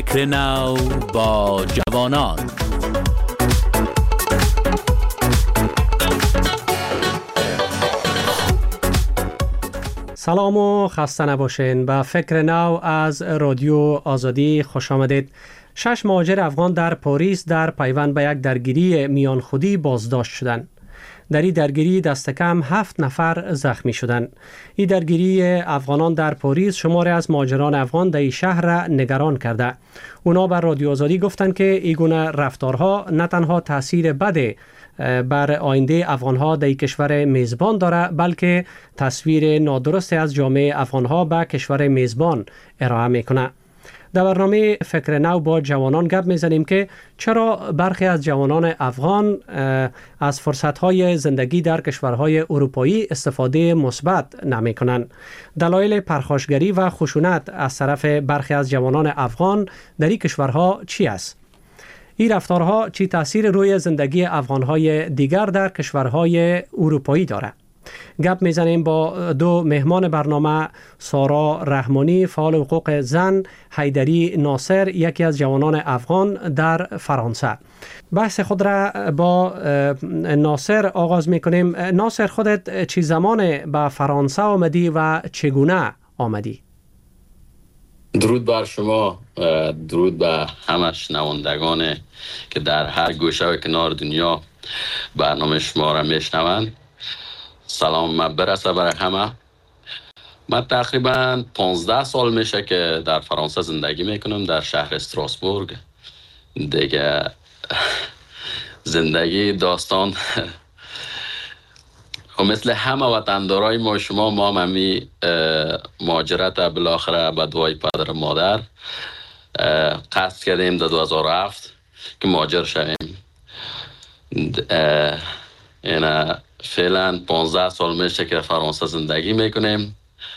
فکر نو با جوانان. سلام و خسته نباشین. به فکر نو از رادیو آزادی خوش آمدید. 6 مهاجر افغان در پاریس در پیوند به یک درگیری میان خودی بازداشت شدند. در این درگیری دست کم 7 نفر زخمی شدند. این درگیری افغانان در پاریس شماری از مهاجران افغان در این شهر را نگران کرده. اونا بر رادیو آزادی گفتند که این گونه رفتارها نه تنها تاثیر بد بر آینده افغانها در کشور میزبان داره، بلکه تصویر نادرست از جامعه افغانها به کشور میزبان ارائه میکنه. در برنامه فکر نو با جوانان گپ میزنیم که چرا برخی از جوانان افغان از فرصتهای زندگی در کشورهای اروپایی استفاده مثبت نمیکنند. دلایل پرخاشگری و خشونت از طرف برخی از جوانان افغان در این کشورها چی است؟ این رفتارها چی تاثیر روی زندگی افغانهای دیگر در کشورهای اروپایی داره؟ گپ میزنیم با دو مهمان برنامه، سارا رحمانی فعال حقوق زن، حیدری ناصر یکی از جوانان افغان در فرانسه. بحث خود را با ناصر آغاز میکنیم. ناصر، خودت چی زمان به فرانسه آمدی و چگونه آمدی؟ درود بر شما، درود به همه شنوندگان که در هر گوشه و کنار دنیا برنامه شما را میشنوند. سلام برسه برای همه. من تقریبا 15 سال میشه که در فرانسه زندگی میکنم، در شهر استراسبورگ. دیگه زندگی داستان مثل همه وطندارای ما شما هم همی مهاجرت بالاخره به دعای پدر مادر قصد کردیم در 2007 که مهاجر شویم. اینا فعلا 15 سال میشه که فرانسه زندگی میکنیم.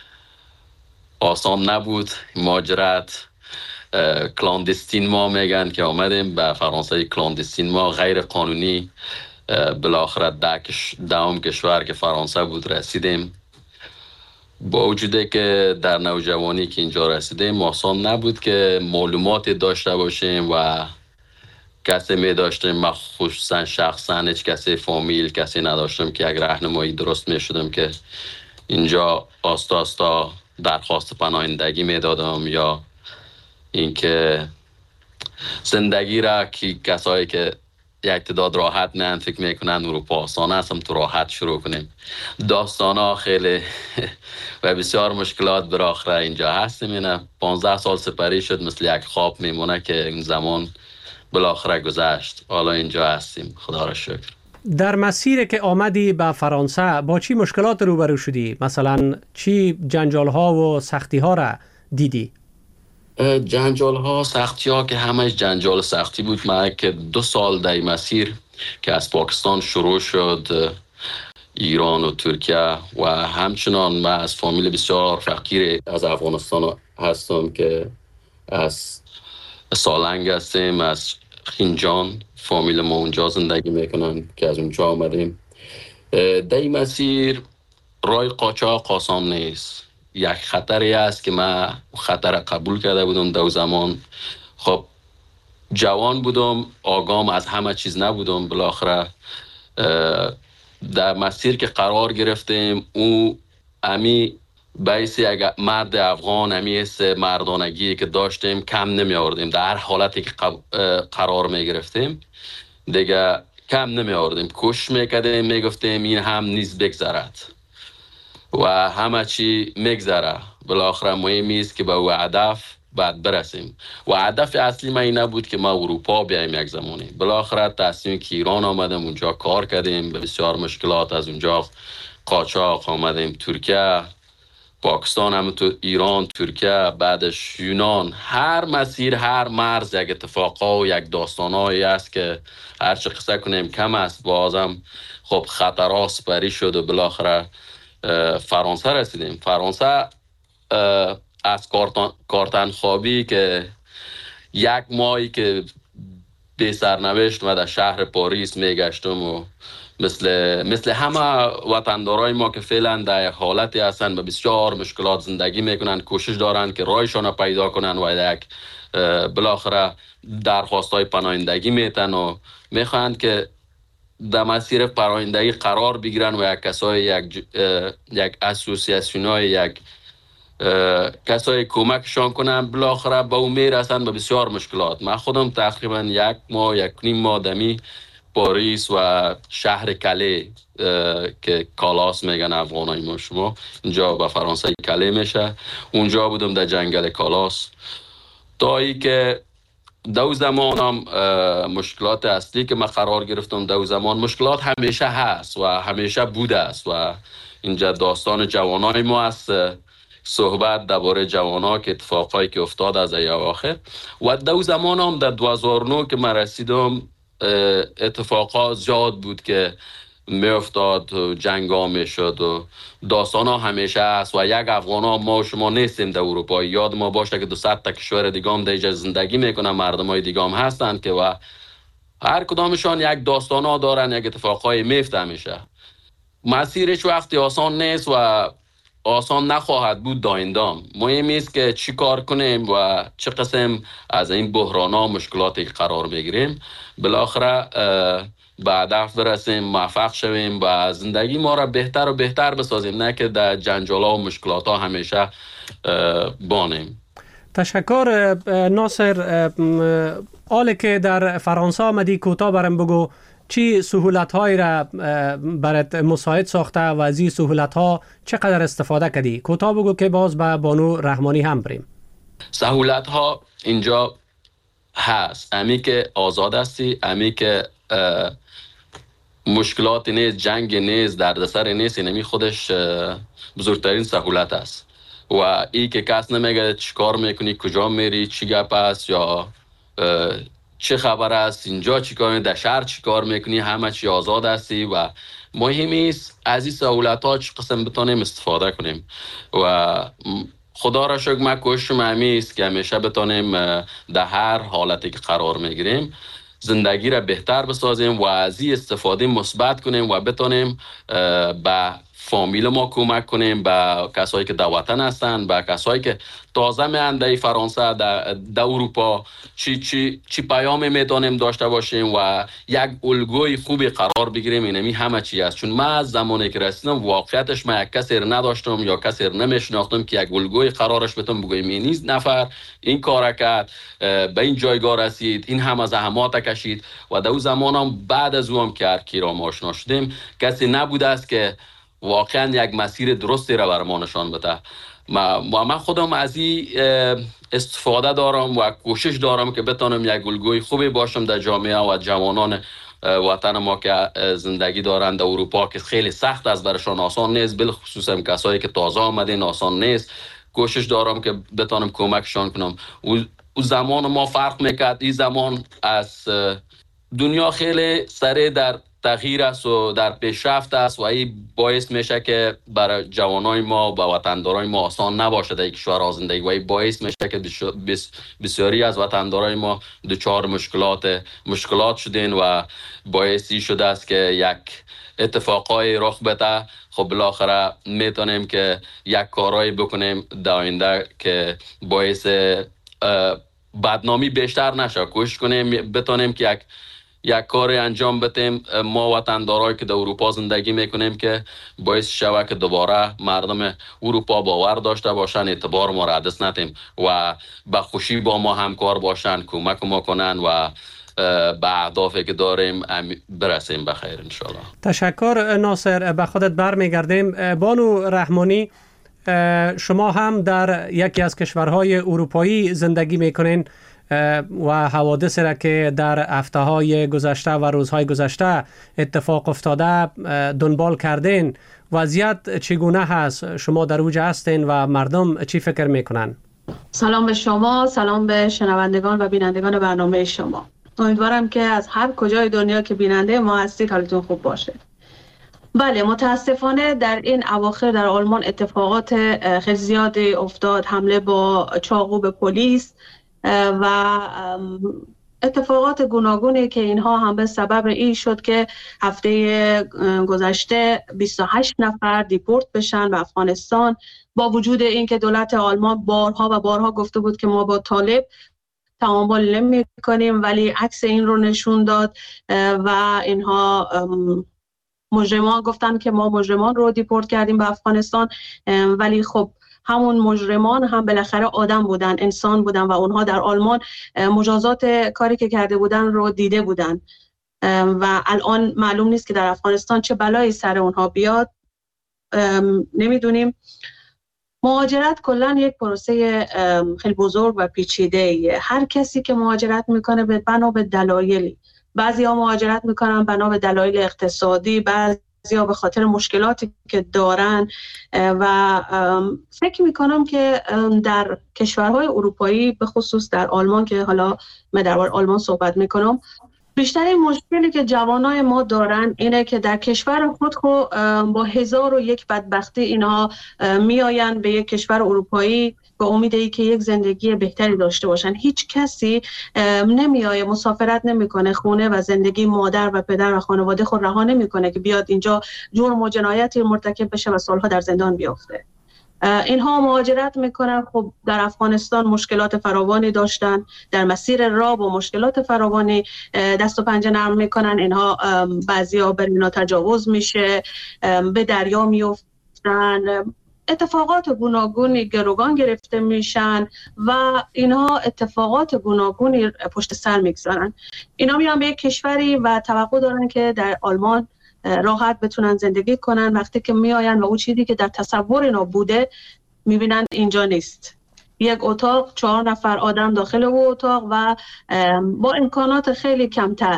آسان نبود مهاجرت، کلاندستین ما میگن که آمدیم به فرانسه. کلاندستین ما غیر قانونی بالاخره دوم کشور که فرانسه بود رسیدیم. با وجوده که در نوجوانی که اینجا رسیدیم آسان نبود که معلوماتی داشته باشیم و کسی می داشتیم. من خصوصا شخصا هیچ کسی فامیل کسی نداشتم که یک راهنمایی درست می شدم که اینجا آستا آستا درخواست پناهندگی می دادم یا اینکه زندگی را که کسایی که یک تعداد راحت نه فکر میکنن اروپا آسان هستم تو راحت شروع کنیم. داستان ها خیلی و بسیار مشکلات براخره اینجا هستیم. اینه 15 سال سپری شد، مثل یک خواب میمونه که این زمان بالاخره گذشت. حالا اینجا هستیم، خدا را شکر. در مسیر که آمدی به فرانسه با چی مشکلات روبرو شدی؟ مثلا چی جنجال ها و سختی ها را دیدی؟ جنجال ها سختی ها که همه جنجال سختی بود. من که 2 سال در مسیر که از پاکستان شروع شد، ایران و ترکیه و همچنان من از فامیل بسیار فقیر از افغانستان هستم که از سالنگ هستیم، از خینجان فامیل ما اونجا زندگی میکنن که از اونجا آمدیم. در این مسیر رای قاچاق آسان نیست. یک خطری است که من خطر قبول کرده بودم در زمان. خب جوان بودم، آگام از همه چیز نبودم. بالاخره در مسیر که قرار گرفتیم او امی بیس یک مرد افغان، امی حس مردانگی که داشتیم کم نمی آوردیم. در هر حالتی که قرار می گرفتیم دیگه کم نمی آوردیم. کوشش میکردیم، میگفتیم این هم نیز بگذرد و همه چی میگذره. بالاخره مهمی است که به او هدف بعد برسیم. و هدف اصلی من این نبود که ما اروپا بیایم یک زمانی. بالاخره تصمیم که ایران آمدیم، اونجا کار کردیم، به بسیار مشکلات از اونجا قاچاق آمدیم ترکیه، پاکستان، هم تو ایران، ترکیه، بعدش یونان. هر مسیر، هر مرز یک اتفاقا و یک داستانایی است که هر چه قصه کنیم کم است. بازم خب خطرها سپری شد و بالاخره فرانسه رسیدیم. فرانسه از کارتن خوابی که 1 ماهی که به سرنوشت و در شهر پاریس میگشتم و مثل همه وطندارای ما که فعلا در یک حالتی هستن و بسیار مشکلات زندگی میکنن، کوشش دارن که رایشان پیدا کنن و یک بالاخره درخواستای پناهندگی میتن و میخواهند که در مسیر پناهندگی قرار بگیرن و یک کسای یک اسوسیاسیونای یک کسای کمکشان کنن، بالاخره به اون میرسن به بسیار مشکلات. من خودم تقریبا 1 ماه 1.5 ماه دمی پاریس و شهر کله که کالاس میگن افغانای ما، شما اینجا به فرانسه کله میشه، اونجا بودم در جنگل کالاس تا ای که دو زمان هم مشکلات اصلی که من قرار گرفتم. دو زمان مشکلات همیشه هست و همیشه بوده است و اینجا داستان جوانای ما است، صحبت درباره جوانا که اتفاقایی که افتاد از اواخر. و دو زمان هم در 2009 که من رسیدم اتفاقات زیاد بود که می افتاد و جنگ ها می شد و داستان ها همیشه هست و یک افغان ها ما شما نیستیم در اروپا. یاد ما باشه که 200 تا کشور دیگه هم در اینجا زندگی میکنن، مردم های دیگه هم هستند که و هر کدامشان یک داستان ها دارن، یک اتفاق های میفته میشه. مسیرش وقتی آسان نیست و آسان نخواهد بود دایندام. مهم است که چی کار کنیم و چه قسم از این بحران ها مشکلاتی قرار بگیریم بالاخره به هدف برسیم، موفق شویم و زندگی ما را بهتر و بهتر بسازیم، نه که در جنجال ها و مشکلات ها همیشه بانیم. تشکر ناصر. حالی که در فرانسه آمدی کوتاه برام بگو چی سهولت هایی را برات مساعد ساخته و از این سهولت ها چقدر استفاده کردی؟ کوتاه بگو که باز به بانو رحمانی هم بریم. سهولت ها اینجا هست، امی که آزاد هستی، امی که مشکلات نیست، جنگ نیست، دردسر نیست، اینمی خودش بزرگترین سهولت است. و ای که کس نمیگه چی کار میکنی، کجا میری، چی گپ است یا چه خبر است، اینجا چی کار میکنی، در شهر چی کار میکنی، همه چی آزاد هستی و مهمی است از این سهولت ها چه قسم بتونیم استفاده کنیم. و خدا را شکر من کوششم همی است که همیشه بتونیم در هر حالتی که قرار میگیریم زندگی را بهتر بسازیم و از این استفاده مثبت کنیم و بتونیم به فامیل ما کمک کنیم، به کسایی که در وطن هستن، به کسایی که تازه میان در فرانسه، در اروپا، چی پیامی میتونیم داشته باشیم و یک الگوی خوبی قرار بگیریم. اینمی همه چی است. چون من از زمانی که رسیدم واقعیتش من یک کسی نداشتم یا کسی نمیشناختم که یک الگوی قرارش بتونم بگویم این نفر این کار کرد، به این جایگاه رسید، این همه زحمات کشید. و در اون زمان هم بعد از اون که کیرام آشنا شدیم کسی نبوده است که واقعا یک مسیر درستی را بر ما نشان بده. من خودم از این استفاده دارم و کوشش دارم که بتونم یک الگوی خوبی باشم در جامعه و جوانان وطن ما که زندگی دارند در اروپا که خیلی سخت است برشان، آسان نیست، بالخصوصا کسایی که تازه آمدین آسان نیست. کوشش دارم که بتونم کمکشان کنم. او زمان ما فرق میکرد، این زمان از دنیا خیلی سریع در تغییر است و در پیشرفت است و این باعث میشه که برای جوانای ما و وطندارای ما آسان نباشه در کشور زندگی و این باعث میشه که بسیاری از وطندارای ما دچار مشکلات شدین و باعثی شده است که یک اتفاقای رخ بده. خب بالاخره میتونیم که یک کارایی بکنیم در آینده که باعث بدنامی بیشتر نشه. کوشش کنیم بتونیم که یک کار انجام بدیم ما وطندارایی که در اروپا زندگی میکنیم که باعث شود که دوباره مردم اروپا باور داشته باشن، اعتبار ما را دست ندیم و به خوشی با ما همکار باشن، کمک ما کنن و به اهدافی که داریم برسیم بخیر انشالله. تشکر ناصر. به خودت برمیگردیم. بانو رحمانی، شما هم در یکی از کشورهای اروپایی زندگی میکنین و حوادث را که در هفته‌های گذشته و روزهای گذشته اتفاق افتاده دنبال کردین. وضعیت چگونه هست؟ شما در اوج هستین و مردم چی فکر میکنن؟ سلام به شما، سلام به شنوندگان و بینندگان برنامه شما. امیدوارم که از هر کجای دنیا که بیننده ما هستید حالتون خوب باشه. بله، متاسفانه در این اواخر در آلمان اتفاقات خیلی زیادی افتاد. حمله با چاقو به پلیس و اتفاقات گوناگونی که اینها هم به سبب این شد که هفته گذشته 28 نفر دیپورت بشن به افغانستان، با وجود اینکه دولت آلمان بارها و بارها گفته بود که ما با طالب تعامل نمی کنیم، ولی عکس این رو نشون داد و اینها مجرمان گفتن که ما مجرمان رو دیپورت کردیم به افغانستان، ولی خب همون مجرمان هم بالاخره آدم بودن، انسان بودن و اونها در آلمان مجازات کاری که کرده بودن رو دیده بودن و الان معلوم نیست که در افغانستان چه بلایی سر اونها بیاد، نمیدونیم. مهاجرت کلا یک پروسه خیلی بزرگ و پیچیده. هر کسی که مهاجرت میکنه بنا به دلایلی، بعضیا مهاجرت میکنن بنا به دلایل اقتصادی، بعضیا به خاطر مشکلاتی که دارن و فکر میکنم که در کشورهای اروپایی به خصوص در آلمان که حالا من درباره آلمان صحبت میکنم، بیشتر مشکلی که جوانای ما دارن اینه که در کشور خود با 1001 بدبختی اینها میآیند به یک کشور اروپایی به امیدی که یک زندگی بهتری داشته باشن. هیچ کسی نمیآیه، مسافرت نمیکنه خونه و زندگی مادر و پدر و خانواده خود رها نمیکنه که بیاد اینجا جرم و جنایتی مرتکب بشه و سالها در زندان بیفته. اینها مهاجرت میکنن. خب در افغانستان مشکلات فراوانی داشتن، در مسیر راه با مشکلات فراوانی دست و پنجه نرم میکنن. اینها بعضیا بر اینا تجاوز میشه، به دریا میفتن، اتفاقات گوناگونی گروگان گرفته میشن و اینها اتفاقات گوناگونی پشت سر میگذارن. اینا میان به یک کشوری و توقع دارن که در آلمان راحت بتونن زندگی کنن. وقتی که میآین و اون چیزی که در تصور اینا بوده میبینن اینجا نیست. یک اتاق 4 نفر آدم داخل او اتاق و با امکانات خیلی کمتر.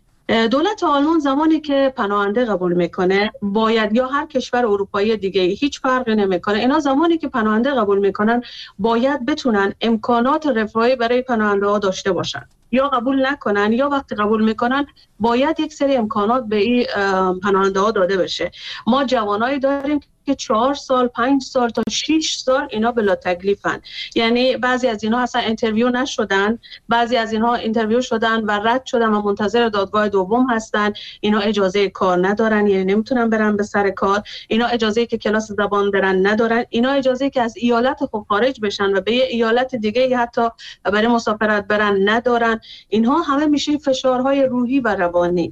دولت آلمان زمانی که پناهنده قبول میکنه، باید، یا هر کشور اروپایی دیگه هیچ فرقی نمیکنه، اینا زمانی که پناهنده قبول میکنن باید بتونن امکانات رفاهی برای پناهنده ها داشته باشن. یا قبول نکنن یا وقتی قبول میکنن باید یک سری امکانات به این پناهنده ها داده بشه. ما جوانایی داریم که 4 سال 5 سال تا 6 سال اینا بلا تکلیفن، یعنی بعضی از اینا اصلا اینترویو نشدن، بعضی از اینها اینترویو شدن و رد شدن و منتظر دادگاه دوم هستن. اینا اجازه کار ندارن، یعنی نمیتونن برن به سر کار. اینا اجازه که کلاس زبان برن ندارن. اینا اجازه که از ایالت خود خارج بشن و به یه ایالت دیگه حتی برای مسافرت برن ندارن. اینها همه میشه فشارهای روحی و روانی.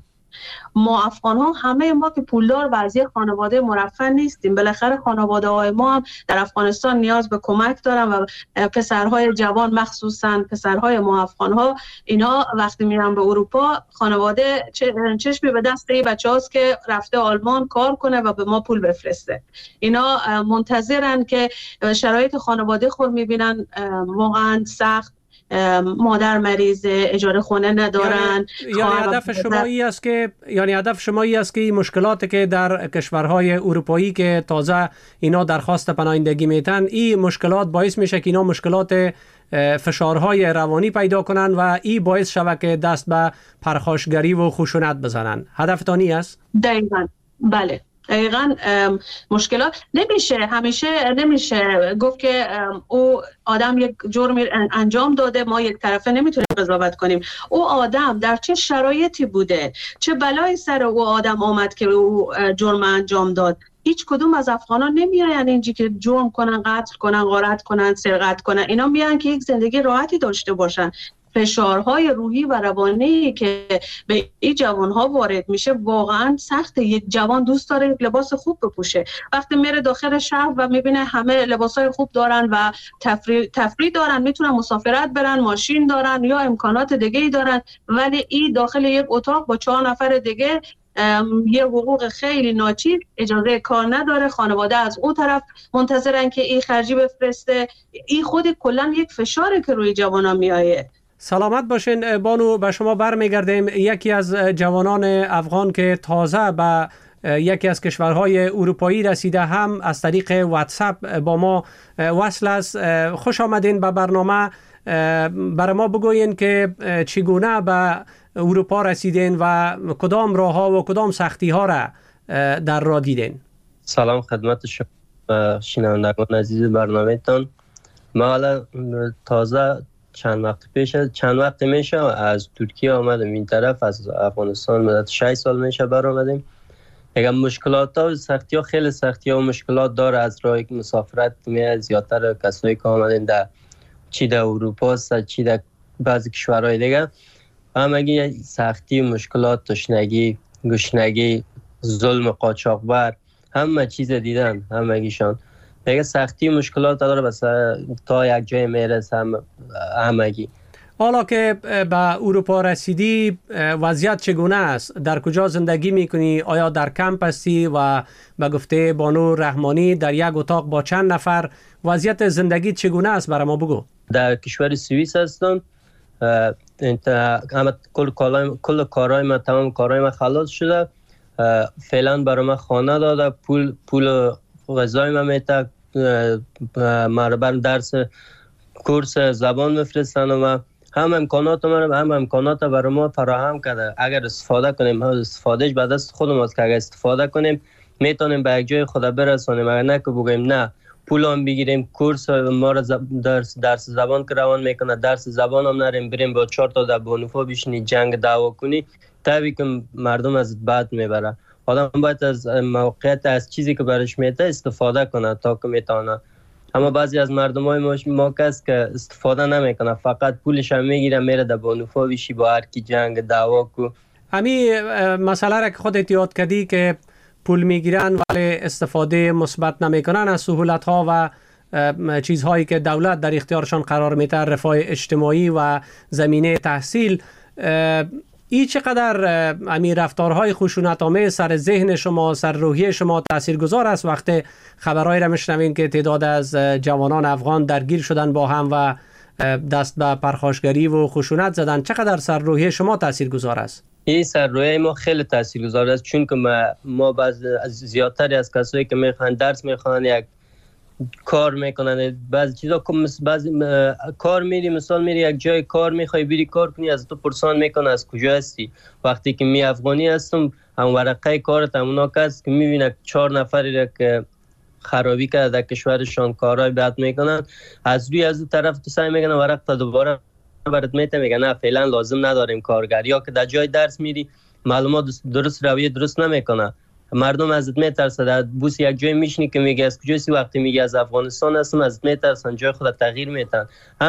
ما افغان ها همه ما که پولدار و از یک خانواده مرفه نیستیم. بالاخره خانواده های ما هم در افغانستان نیاز به کمک دارن و پسرهای جوان، مخصوصا پسرهای ما افغان ها، اینا وقتی میرن به اروپا خانواده چشمی به دست این بچه هاست که رفته آلمان کار کنه و به ما پول بفرسته. اینا منتظرن که شرایط خانواده خود میبینن واقعا سخت. مادر مریضه، اجاره خونه ندارن. یعنی هدف شما ای است که این مشکلاتی که در کشورهای اروپایی که تازه اینا درخواست پناهندگی میتن، این مشکلات باعث میشه که اینا مشکلات فشارهای روانی پیدا کنن و این باعث شود که دست به پرخاشگری و خشونت بزنن. هدفتانی است؟ دقیقاً بله. دقیقاً مشکلات همیشه نمیشه گفت که او آدم یک جرمی انجام داده ما یک طرفه نمیتونیم قضاوت کنیم. او آدم در چه شرایطی بوده، چه بلایی سر او آدم آمد که او جرم انجام داد. هیچ کدوم از افغانان نمیاین اینجا که جرم کنن، قتل کنن، غارت کنن، سرقت کنن. اینا میان که یک زندگی راحتی داشته باشن. فشارهای روحی و روانی که به این جوانها وارد میشه واقعا سخته. یک جوان دوست داره یک لباس خوب بپوشه، وقتی میره داخل شهر و میبینه همه لباسای خوب دارن و تفریح دارن، میتونن مسافرت برن، ماشین دارن یا امکانات دیگه ای دارن، ولی این داخل یک اتاق با 4 نفر دیگه یه حقوق خیلی ناچیز، اجازه کار نداره، خانواده از اون طرف منتظرن که این خرجی بفرسته. این خود کلا یک فشاری که روی جوانا میایه. سلامت باشین بانو، به شما برمیگردیم. یکی از جوانان افغان که تازه به یکی از کشورهای اروپایی رسیده هم از طریق واتساپ با ما وصل است. خوش آمدین به برنامه. برای ما بگوین که چگونه به اروپا رسیدین و کدام راه ها و کدام سختی ها را در راه دیدین. سلام خدمت شما شنوندگان عزیز برنامه تان. ما حالا تازه چند وقت میشه از ترکیه آمدم این طرف، از افغانستان مدت 6 سال میشه برآمدیم. اگر مشکلات ها و سختی ها، خیلی سختی ها و مشکلات داره از راه مسافرت میاد. زیادتر کسایی که آمدن در چی در اروپا است، چی در بعضی کشورهای دیگه، همگی سختی و مشکلات، تشنگی، گشنگی، ظلم قاچاقبر، همه چیز دیدن همگیشان. دیگه سختی و مشکلات داره، بس تا یک جای میرسه همگی. حالا که به اروپا رسیدی وضعیت چگونه است؟ در کجا زندگی میکنی؟ آیا در کمپ هستی و به گفته بانو رحمانی در یک اتاق با چند نفر؟ وضعیت زندگی چگونه است برای ما بگو. در کشور سوئیس هستم. کل کارهای من، تمام کارهای من خلاص شده. فعلا برای من خانه داده، پول غذای من میده، مربر درس کورس زبان میفرستن و من هم امکانات برای ما فراهم کرده. اگر استفاده کنیم، استفادهش به دست خودم است که اگر استفاده کنیم میتونیم به یک جای خدا برسونیم. اگر نه که بگیم نه پول هم بگیریم، کورس ما را درس زبان که روان میکنه، درس زبان هم نریم بریم با 4 تا در بانوفا بشینی جنگ دعوا کنی، طبیعی که مردم از بد میبره. آدم باید از موقعیت، از چیزی که برش میده استفاده کنه تا که میتونه. اما بعضی از مردم های ما کس که استفاده نمیکنه، فقط پولش هم میگیره میره در بانوفا بشی با هر کی جنگ دعوا کو. همین مسئله را که خودت یاد کردی که پول میگیرن ولی استفاده مثبت نمیکنن از سهولت ها و چیزهایی که دولت در اختیارشان قرار میده، رفاه اجتماعی و زمینه تحصیل، این چقدر همین رفتارهای خشونت آمیز سر ذهن شما، سر روحیه شما تاثیرگذار است وقتی خبرهایی را میشنوین که تعداد از جوانان افغان درگیر شدن با هم و دست به پرخاشگری و خشونت زدن؟ چقدر سر روحیه شما تاثیرگذار است؟ این سر روحیه ما خیلی تاثیرگذار است، چون که ما زیادتری از کسایی که میخوان درس میخوان، یک کار میکنن، بعضی چیزا بعضی کار میری، مثال میری یک جای کار میخوای بری کار کنی، از تو پرسان میکنه از کجا هستی. وقتی که می افغانی هستم، هم ورقه کارت همونا کس که میبینه 4 نفری را که خرابی کرده در کشورشان کارهای بد میکنن، از روی از طرف تو سعی میکنه ورق تا دوباره برات میته، میگه نه فعلا لازم نداریم کارگر. یا که در جای درس میری معلومات درست رویه درست نمیکنه، مردم ازت میترسن. در بوس یک جای میشینی که میگه از کجاسی، وقتی میگه از افغانستان هستم ازت میترسن، جای خود تغییر میتن.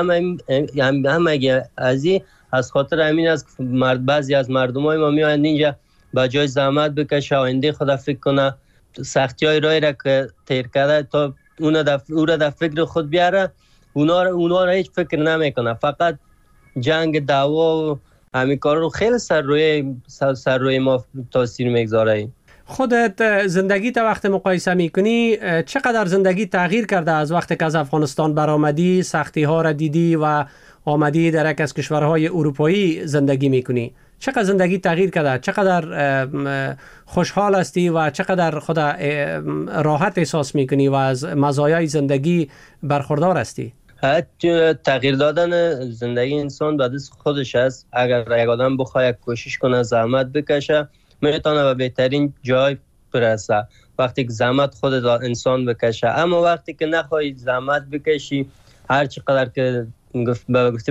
هم اگه از خاطر همین است که بعضی از مردمای ما میان اینجا با جای زحمت بکشه، آینده خود فکر کنه، سختی های رای را که تیر کرده تا او را در فکر خود بیاره، اونا را هیچ فکر نمیکنه، فقط جنگ دعوا و همین کار رو خیلی سر روی ما تاثیر میگذاره. خودت زندگی تا وقت مقایسه میکنی، چقدر زندگی تغییر کرده از وقتی که از افغانستان برآمدی، سختی ها را دیدی و آمدی در یک از کشورهای اروپایی زندگی میکنی؟ چقدر زندگی تغییر کرده؟ چقدر خوشحال هستی و چقدر خود راحت احساس میکنی و از مزایای زندگی برخوردار هستی؟ تغییر دادن زندگی انسان به دست خودش است. اگر یک آدم بخواد کوشش کنه، زحمت بکشه، میتونه به بهترین جای برسه وقتی که زحمت خود انسان بکشه. اما وقتی که نخواهی زحمت بکشی، هر چقدر که گفتی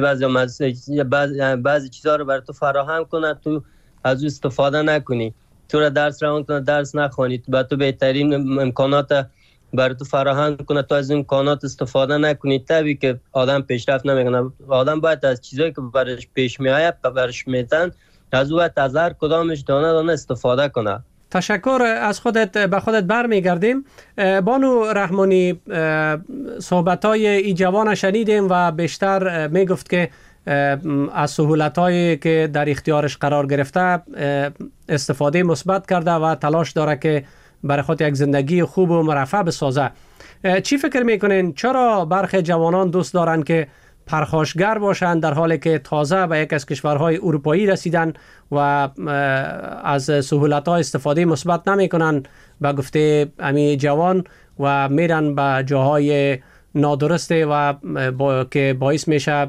بعضی چیزها رو بر تو فراهم کنه، تو از او استفاده نکنی، تو را درس روان کنه، درس نخوانی، با تو بهترین امکانات بر تو فراهم کنه، تو از امکانات استفاده نکنی، طبیعی که آدم پیشرفت نمیکنه. آدم باید از چیزایی که برش پیش میآید، برش میتن، از او باید از هر کدامش دانه دانه استفاده کنه. تشکر. از خودت به خودت برمیگردیم. بانو رحمانی، صحبت‌های ای جوان شنیدیم و بیشتر میگفت که از سهولت‌هایی که در اختیارش قرار گرفته استفاده مثبت کرده و تلاش داره که برای خود یک زندگی خوب و مرفه بسازه. چی فکر میکنین چرا برخی جوانان دوست دارن که پرخاشگر باشند در حالی که تازه به یک از کشورهای اروپایی رسیدن و از سهولت‌ها استفاده مثبت نمی‌کنن به گفته امی جوان و میرن به جاهای نادرسته و که باعث میشه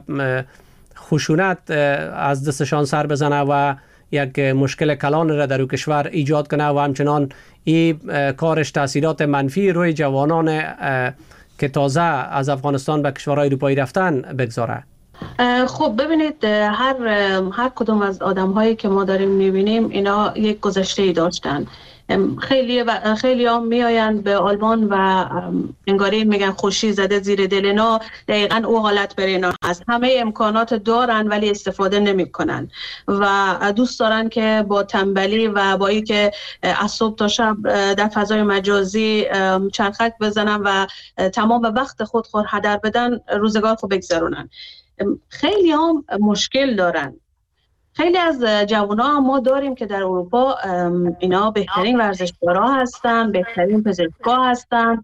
خشونت از دستشان سر بزنه و یک مشکل کلان را در او کشور ایجاد کنه و همچنان این کارش تاثیرات منفی روی جوانان که تازه از افغانستان به کشورهای اروپایی رفتن بگذاره. خب ببینید، هر کدوم از آدم هایی که ما داریم میبینیم اینا یک گذشته ای داشتن. خیلی ها میآیند به آلمان و انگاری میگن خوشی زده زیر دل اینا. دقیقا او حالت بر اینا هست. همه امکانات دارن ولی استفاده نمیکنن و دوست دارن که با تنبلی و با این که از صبح تا شب در فضای مجازی چرخک بزنن و تمام وقت خود هدر بدن روزگار خود بگذرونن. خیلی هم مشکل دارن. خیلی از جوان‌ها ما داریم که در اروپا اینا بهترین ورزشکارا هستن، بهترین پزشکا هستن،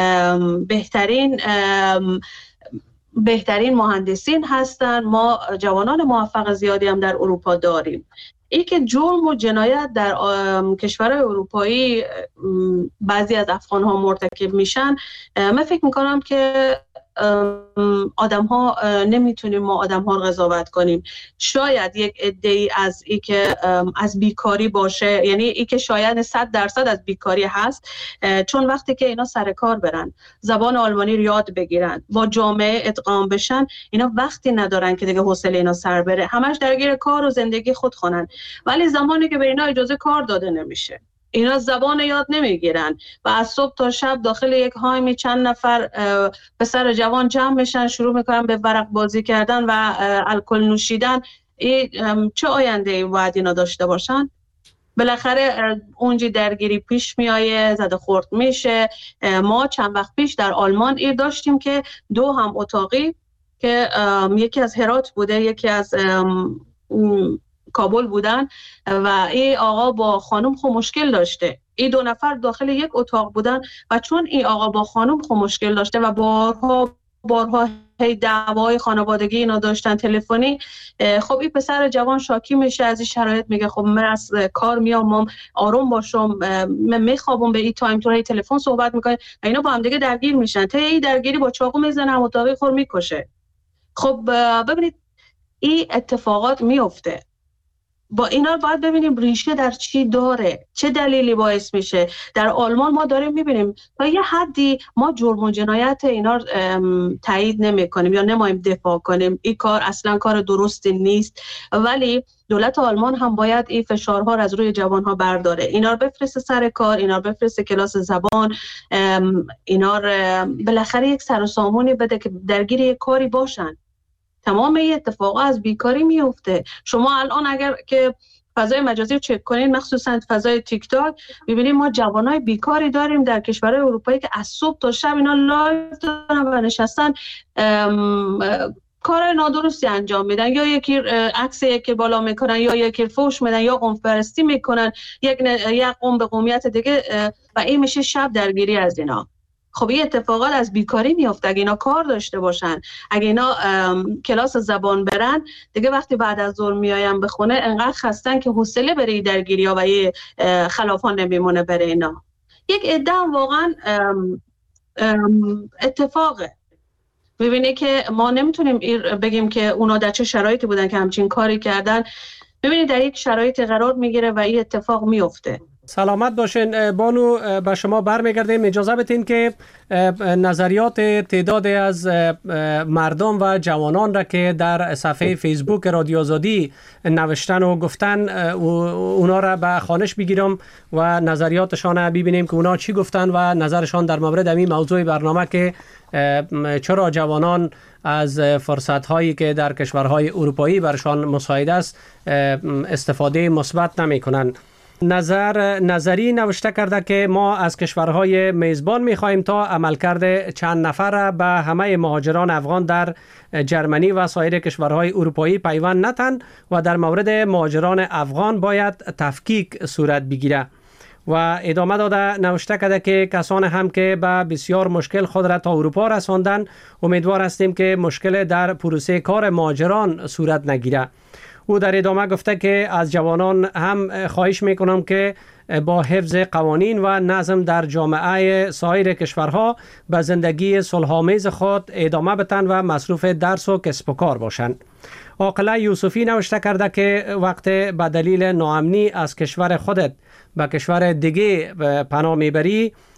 بهترین مهندسین هستن. ما جوانان موفق زیادی هم در اروپا داریم. این که جرم و جنایت در کشورهای اروپایی بعضی از افغان‌ها مرتکب میشن، من فکر میکنم که آدم ها نمیتونیم ما آدم ها رو قضاوت کنیم. شاید یک عده‌ای از ای که از بیکاری باشه، یعنی ای که شاید 100% از بیکاری هست، چون وقتی که اینا سر کار برن، زبان آلمانی رو یاد بگیرن، با جامعه ادغام بشن، اینا وقتی ندارن که دیگه حوصله اینا سر بره، همش درگیر کار و زندگی خود خونن. ولی زمانی که به اینا اجازه کار داده نمیشه، اینا زبان یاد نمیگیرن و از صبح تا شب داخل یک هایمی چند نفر پسر جوان جمع میشن، شروع میکنن به ورق بازی کردن و الکل نوشیدن. چه آینده ای باید اینا داشته باشن؟ بالاخره اونجی درگیری پیش میایه، زده خورد میشه. ما چند وقت پیش در آلمان ایر داشتیم که 2 هم اتاقی که یکی از هرات بوده، یکی از کابل بودن و این آقا با خانم خو مشکل داشته. این 2 نفر داخل یک اتاق بودن و چون این آقا با خانم خو مشکل داشته و بارها هی دعوای خانوادگی اینا داشتن تلفنی، خب این پسر جوان شاکی میشه از این شرایط، میگه خب من از کار میام، آروم باشم، من میخوابم، به این تایم تو هی تلفن صحبت میکنه و اینا با هم دیگه درگیر میشن. تا این درگیری با چاقو میزنه، اتاقی خور میکشه. خب ببینید این اتفاقات میفته. با اینا باید ببینیم ریشه در چی داره، چه دلیلی باعث میشه. در آلمان ما داریم میبینیم تا یه حدی ما جرم و جنایت اینا تایید نمی کنیم یا نمایم دفاع کنیم، این کار اصلا کار درستی نیست، ولی دولت آلمان هم باید این فشارها رو از روی جوانها برداره، اینا رو بفرسته سر کار، اینا رو بفرسته کلاس زبان، اینا رو بالاخره یک سر و سامونی بده که درگیر یک کاری باشن. تمام این اتفاقا از بیکاری میفته. شما الان اگر که فضای مجازی رو چک کنین، مخصوصا فضای تیک تاک، می‌بینید ما جوانای بیکاری داریم در کشورهای اروپایی که از صبح تا شب اینا لایو دارن و نشستن کار نادرستی انجام میدن، یا یکی عکس یکی بالا میکنن، یا یکی فوش میدن، یا قوم پرستی میکنن، یک قوم به قومیت دیگه، و این میشه شب درگیری از اینا. خب این اتفاقات از بیکاری میفته. اگه اینا کار داشته باشن، اگه اینا کلاس زبان برن، دیگه وقتی بعد از ظهر میایم به خونه انقدر خستن که حوصله بره درگیری‌ها و یه خلافان نمیمونه بره اینا. یک عده واقعا اتفاقه. ببینید که ما نمیتونیم بگیم که اونا در چه شرایطی بودن که همچین کاری کردن. ببینید در یک شرایطی قرار میگیره و این اتفاق میفته. سلامت باشین بانو، به شما برمیگردیم. اجازه بدین که نظریات تعداد از مردم و جوانان را که در صفحه فیسبوک رادیو آزادی نوشتن و گفتن اونا را به خوانش بگیرم و نظریاتشان ببینیم که اونا چی گفتن و نظرشان در مورد این موضوع برنامه که چرا جوانان از فرصت هایی که در کشورهای اروپایی برشان مساعد است استفاده مثبت نمی کنند. نظری نوشته کرده که ما از کشورهای میزبان می‌خواهیم تا عملکرد چند نفر به همه مهاجران افغان در جرمنی و سایر کشورهای اروپایی پیوند نتن و در مورد مهاجران افغان باید تفکیک صورت بگیره. و ادامه داده نوشته کرده که کسان هم که به بسیار مشکل خود را تا اروپا رساندن، امیدوار هستیم که مشکل در پروسه کار مهاجران صورت نگیره. او در ادامه گفته که از جوانان هم خواهش میکنم که با حفظ قوانین و نظم در جامعه سایر کشورها به زندگی صلح‌آمیز خود ادامه بدن و مصروف درس و کسب و کار باشند. عاقله یوسفی نوشته کرده که وقت به دلیل ناامنی از کشور خودت به کشور دیگه پناه میبری،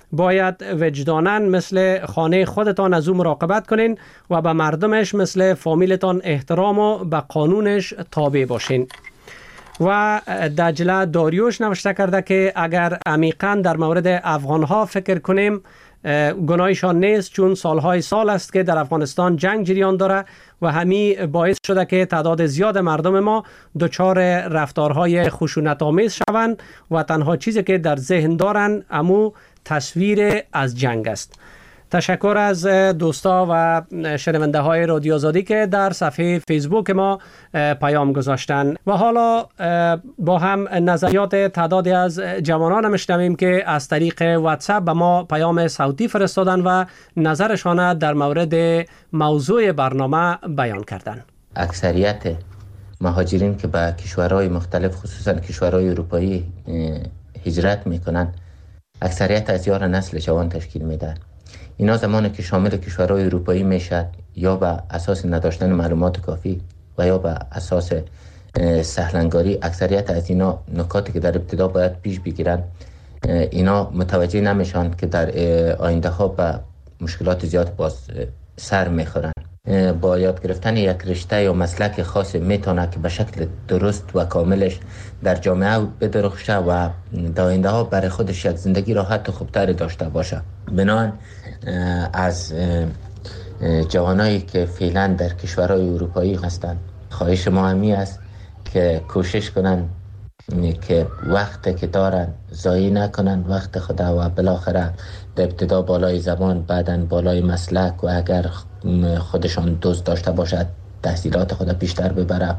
باید وجداناً مثل خانه خودتان از او مراقبت کنین و به مردمش مثل فامیلتان احترام و به قانونش تابع باشین. و دجله داریوش نوشته کرده که اگر عمیقاً در مورد افغانها فکر کنیم گناهشان نیست، چون سالهای سال است که در افغانستان جنگ جریان داره و همین باعث شده که تعداد زیاد مردم ما دچار رفتارهای خشونت‌آمیز شوند و تنها چیزی که در ذهن دارن امو تصویر از جنگ است. تشکر از دوستا و شنونده های رادیو آزادی که در صفحه فیسبوک ما پیام گذاشتن و حالا با هم نظریات تعدادی از جوانان میشنویم که از طریق واتساپ به ما پیام صوتی فرستادن و نظرشان در مورد موضوع برنامه بیان کردند. اکثریت مهاجرین که به کشورهای مختلف خصوصا کشورهای اروپایی هجرت میکنن اکثریت از یار نسل جوان تشکیل میدن. اینا زمانی که شامل کشورهای اروپایی میشد یا به اساس نداشتن معلومات کافی و یا به اساس سهلنگاری، اکثریت از اینا نکاتی که در ابتدا باید پیش بگیرن اینا متوجه نمیشن که در آینده ها به مشکلات زیاد باز سر میخورن. با یاد گرفتن یک رشته یا مسلک خاص میتونه که به شکل درست و کاملش در جامعه بدرخشه و در آینده ها برای خودش یک زندگی راحت و خوبتری داشته باشه. بنابراین از جوانایی که فعلا در کشورهای اروپایی هستند خواهش ما همی است که کوشش کنن که وقت که دارن ضایع نکنن وقت خدا و بالاخره در ابتدا بالای زبان بعداً بالای مسلک و اگر خودشان دوست داشته باشد تحصیلات خود بیشتر ببره.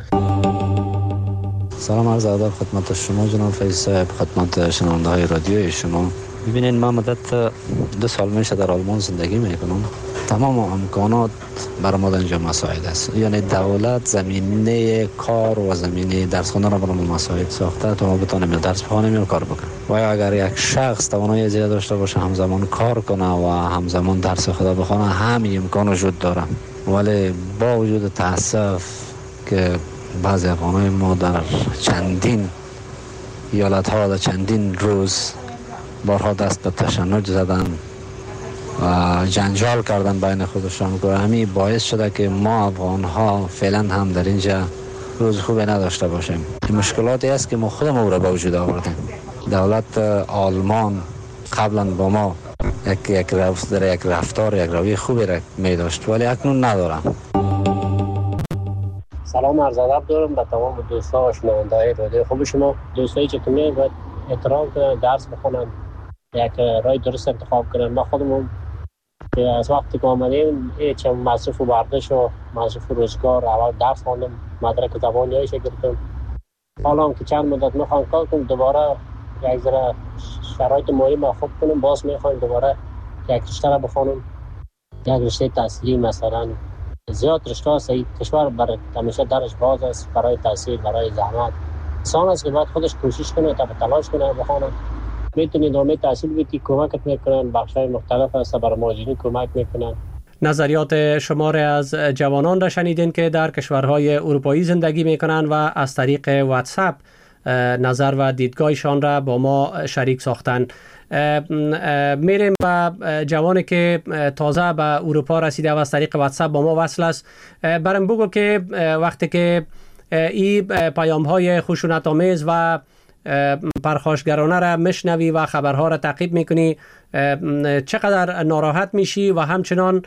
سلام عرض ادب خدمت شما جناب فیض صاحب، خدمت شنونده های رادیوی شما. ببینید من مدت 2 سال میشه در آلمان زندگی میکنم. تمام امکانات برای ما اینجا مساعد است، یعنی دولت زمینه کار و زمینه درس خواندن را برای ما مساعد ساخته تا ما بتونیم درس بخوانیم یا کار بکنیم. و اگر یک شخص توانایی زیاد داشته باشه همزمان کار کنه و همزمان درس خدا بخونه همین امکان وجود داره. ولی با وجود تاسف که بعضی افغانای ما در چندین ایالت ها در چندین روز بارها دست به تشنج زدن و جنجال کردن بین خودشان که همین باعث شده که ما افغان ها فعلا هم در اینجا روز خوبی نداشته باشیم. این مشکلاتی است که ما خودمون را به وجود آوردیم. دولت آلمان قبلا با ما یک رفتار یک روی خوبی را می داشت ولی اکنون ندارم. سلام عرض ادب دارم به تمام دوستا و شنونده‌های رادیو خوب شما. دوستایی که میاد باید احترام کنن، درس بخونن، یک راه درست انتخاب کنن. ما خودمون که از وقتی که آمدیم هیچ مصرف و برداشت و مصرف روزگار اول درس خواندم، مدرک زبانیایش گرفتم. حالا که چند مدت میخوام کار کنم دوباره یک ذره شرایط مالی ما خوب کنم، باز میخوایم دوباره یک رشته را بخونم، یک رشته تحصیلی مثلا. زیاد رشته ها صحیح کشور برای همیشه درش باز است برای تحصیل، برای زحمت. انسان است که باید خودش کوشش کنه تا تلاش کنه بخونه. میتونید ادامه تحصیل بدید، کمکت میکنن، بخشای مختلف هست برای مهاجرین کمک میکنن. نظریات شماره از جوانان را شنیدین که در کشورهای اروپایی زندگی میکنن و از طریق واتساپ نظر و دیدگاهشان را با ما شریک ساختن. میریم به جوانی که تازه به اروپا رسیده و از طریق واتساپ با ما وصل است. برام بگو که وقتی که این پیام های خشونت آمیز و پرخاشگرانه را میشنوی و خبرها را تعقیب میکنی چقدر ناراحت میشی و همچنان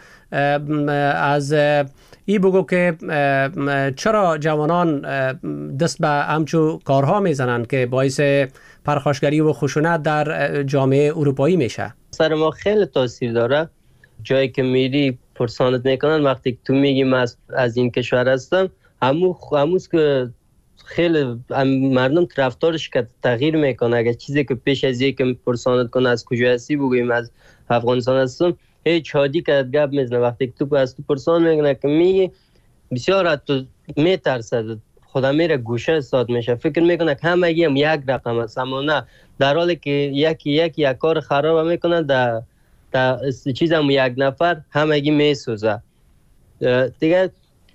از ای بگو که چرا جوانان دست به همچو کارها میزنن که باعث پرخاشگری و خشونت در جامعه اروپایی میشه؟ سر ما خیلی تاثیر داره. جایی که میری پرسانت میکنن وقتی که تو میگی من از این کشور هستم، هموز که خیلی مردم رفتارش که تغییر میکنه. اگر چیزی که پیش از یک پرسانت کنه از کجا هستی بگویم از افغانستان هستم، هیچ حادی که گپ میزنه. وقتی که تو از تو پرسان میکنه که میگی بسیار تو میترسد، خدا میره گوشه استاد میشه، فکر میکنه که همگی هم یک رقم است، اما نه، در حالی که یک کار خراب میکنه در چیز هم یک نفر همگی میسوزه دیگه.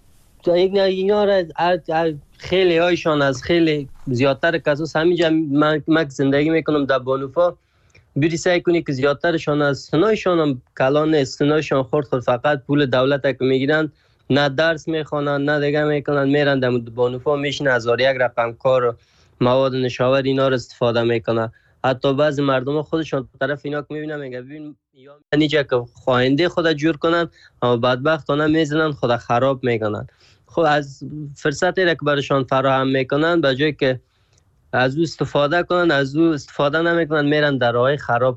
اینا را خیلی هایشان از خیلی زیادتر کساس همینجا من زندگی میکنم در بانوفا بری سعی کنی که زیادترشان از سنایشان هم کلان نیست، سنایشان خورد فقط پول دولت که میگیرن، نه درس میخوانن نه دیگه میکنن، میرن در بانوفا میشن 1001 رقم کار مواد نشاور اینا رو استفاده میکنن. حتی بعضی مردم خودشان طرف اینا که میبینم میگه ببین یا نیجا که خواهنده خود جور کنن اما بدبختانه میزنن خود خراب میکنن. خب از فرصتی را که برشان فراهم میکنن به جای که از او استفاده کنن از او استفاده نمیکنن، میرن در راه خراب،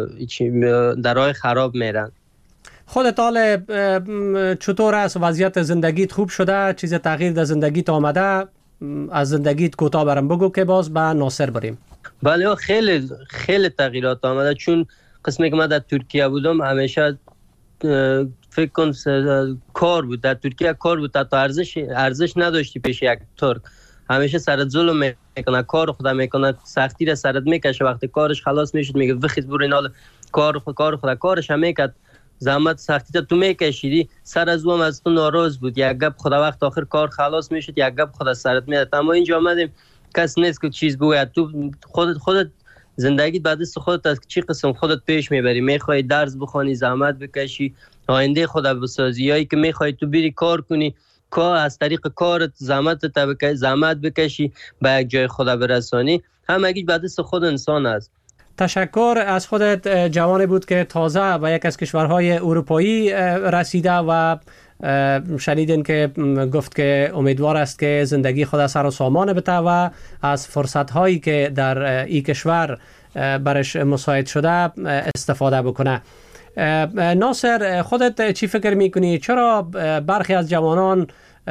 در راه خراب میرن. خودت حال چطور است؟ وضعیت زندگیت خوب شده؟ چیز تغییر در زندگیت آمده؟ از زندگیت کوتاه برام بگو که باز به ناصر بریم. بله خیلی خیلی تغییرات آمده، چون قسمی که من در ترکیه بودم همیشه فکر کن کار بود، در ترکیه کار بود، تا ارزش نداشتی پیش یک ترک، همیشه سرت ظلم میکنه، کار خدا میکنه، سختی را سرت میکشه، وقتی کارش خلاص میشد میگه وخیز برو اینال کار خدا کارش هم میکرد، زحمت سختی تو میکشیدی، سر از او هم از تو ناراض بود، یک گپ خدا وقت آخر کار خلاص میشد یک گپ خدا سرت میاد. اما اینجا آمدیم کس نیست که چیز بگوید، تو خودت زندگی بعد از خودت از چی قسم خودت پیش میبری، میخوای درس بخونی، زحمت بکشی، آینده خدا بسازی، یا که میخوای تو بری کار کنی، کار از طریق کارت زحمت بکشی به یک جای خدا برسانی، همگی بعد از خود انسان است. تشکر. از خودت جوانی بود که تازه به یک از کشورهای اروپایی رسیده و شنیدین که گفت که امیدوار است که زندگی خود سر و سامان بده و از فرصت‌هایی که در این کشور برش مساعد شده استفاده بکنه. ناصر، خودت چی فکر میکنی؟ چرا برخی از جوانان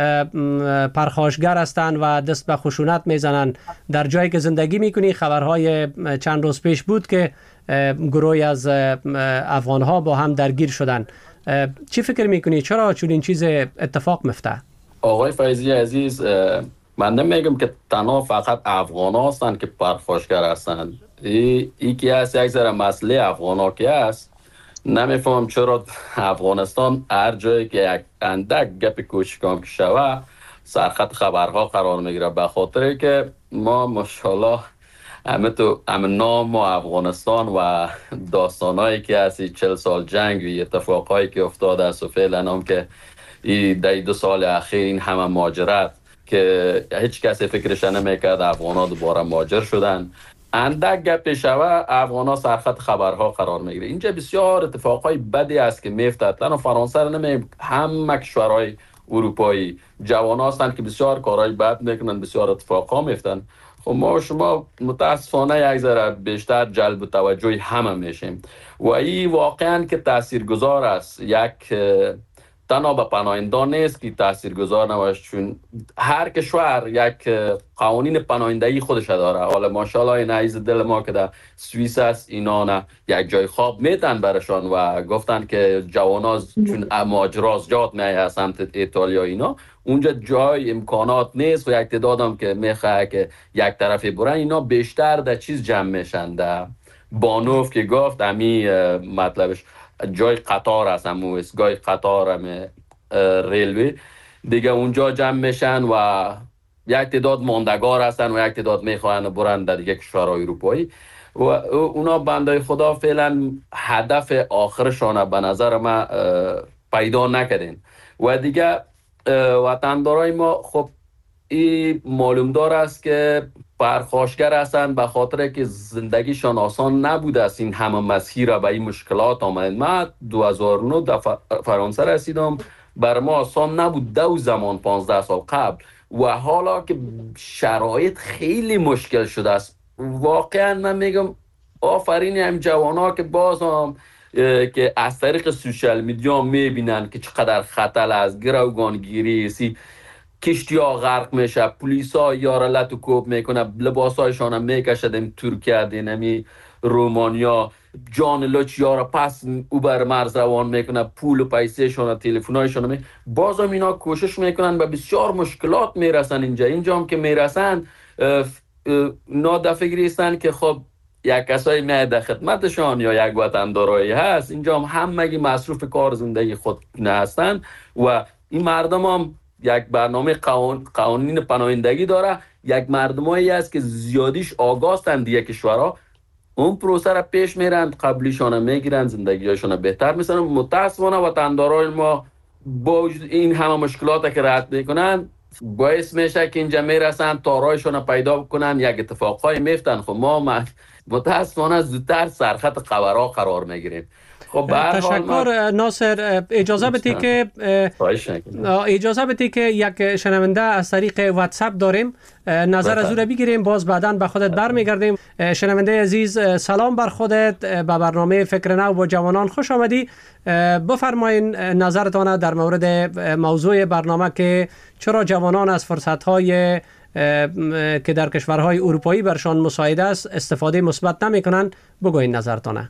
پرخاشگر هستند و دست به خشونت میزنند؟ در جایی که زندگی میکنی خبرهای چند روز پیش بود که گروهی از افغانها با هم درگیر شدند. چی فکر میکنی؟ چرا چنین چیز اتفاق میفته؟ آقای فیضی عزیز، من نمیگم که تنها فقط افغان ها هستند که پرخاشگر هستند. ای که هست یک ذره مسئله افغان ها که هست. نمیفهم چرا افغانستان هر جایی که یک اندک گپ کوچکام که شوه سرخط خبرها قرار میگیره، به خاطر که ما ماشاءالله همه نام و افغانستان و داستانهایی که هستی 40 سال جنگ و اتفاقهایی که افتاده است و فعلا هم که در 2 سال اخیر این همه مهاجرت که هیچ کسی فکرش نمیکرد افغان ها دوباره مهاجر شدن، اندک گپ شوه افغان ها سرخط خبرها قرار میگیره. اینجا بسیار اتفاقهای بدی است که میفته. تنها فرانسه رو نمیم، همه کشورهای اروپایی جوان هستند که بسیار کارهای بد میکنن، بسیار اتفاقها میفتن. خب ما شما متاسفانه یک ذره بیشتر جلب توجه همه میشیم و این واقعا که تاثیرگذار است. یک تنها به پناهندگان نیست که تاثیرگذار نباشه، چون هر کشور یک قوانین پناهندگی خودش داره. حالا ماشاءالله این عزیز دل ما که در سوئیس است، اینا نه یک جای خواب میتن برشان و گفتن که جوانا چون مهاجرات جات میای سمت ایتالیا اینا اونجا جای امکانات نیست و یک تعدادم که میخواه که یک طرفی برن، اینا بیشتر در چیز جمع میشن، در بانوف که گفت امی مطلبش جای قطار هست، همون اسگاه قطار هم ریلوی دیگه، اونجا جمع میشن و یک تعداد ماندگار هستن و یک تعداد میخواهن برن در دیگه کشورهای اروپایی و اونا بنده خدا فعلا هدف آخرشانه به نظر ما پیدا نکردین و دیگه وطندارای ما خب این معلوم دار است که پرخاشگر هستند به خاطر که زندگیشان آسان نبوده است. این همه مسیر را به این مشکلات آمد. من 2009 در فرانسه رسیدم، بر ما آسان نبود دو زمان 15 سال قبل و حالا که شرایط خیلی مشکل شده است. واقعا من میگم آفرین هم جوان که باز هم که از طریق سوشال میدیا میبینن که چقدر خطر از گروگانگیری سی کشتی ها غرق میشه، پلیس ها یارا لطو کوب میکنه، لباس هایشان هم میکشدیم ترکیه دینمی رومانیا جان لچ یارا پس او بر مرز روان میکنه، پول و پیسه شان تلفن هایشان باز هم اینا کوشش میکنن و بسیار مشکلات میرسن. اینجا هم که میرسن ناده فکری هستن که خب یک کسایی میاد در خدمتشان یا یک وطندارایی هست. اینجا هم همگی مصروف کار زندگی خود هستن و این مردم هم یک برنامه قوانین پناهندگی داره. یک مردمایی است که زیادیش آگاهستند دیگه کشورها اون پروسه را پیش میرن، قبلیشان میگیرن، زندگیشان بهتر میسازن. متاسفانه وطندارای ما با این همه مشکلات که رد میکنن باعث میشه که اینجا میرسن تارایشون پیدا بکنن، یک اتفاقهای میفتن. خب ما متاسفانه زودتر سرخط قبرها قرار میگیریم. خب تشکر ناصر. اجازه بدی که یک شنونده از طریق واتساپ داریم، نظر از او را بگیریم، باز بعداً به خودت برمیگردیم. شنونده عزیز سلام بر خودت، به برنامه فکر نو با جوانان خوش آمدی. بفرمایین نظرتان در مورد موضوع برنامه که چرا جوانان از فرصت‌های که در کشورهای اروپایی برشان مساعد است استفاده مثبت نمی‌کنند. بگوین نظرتان.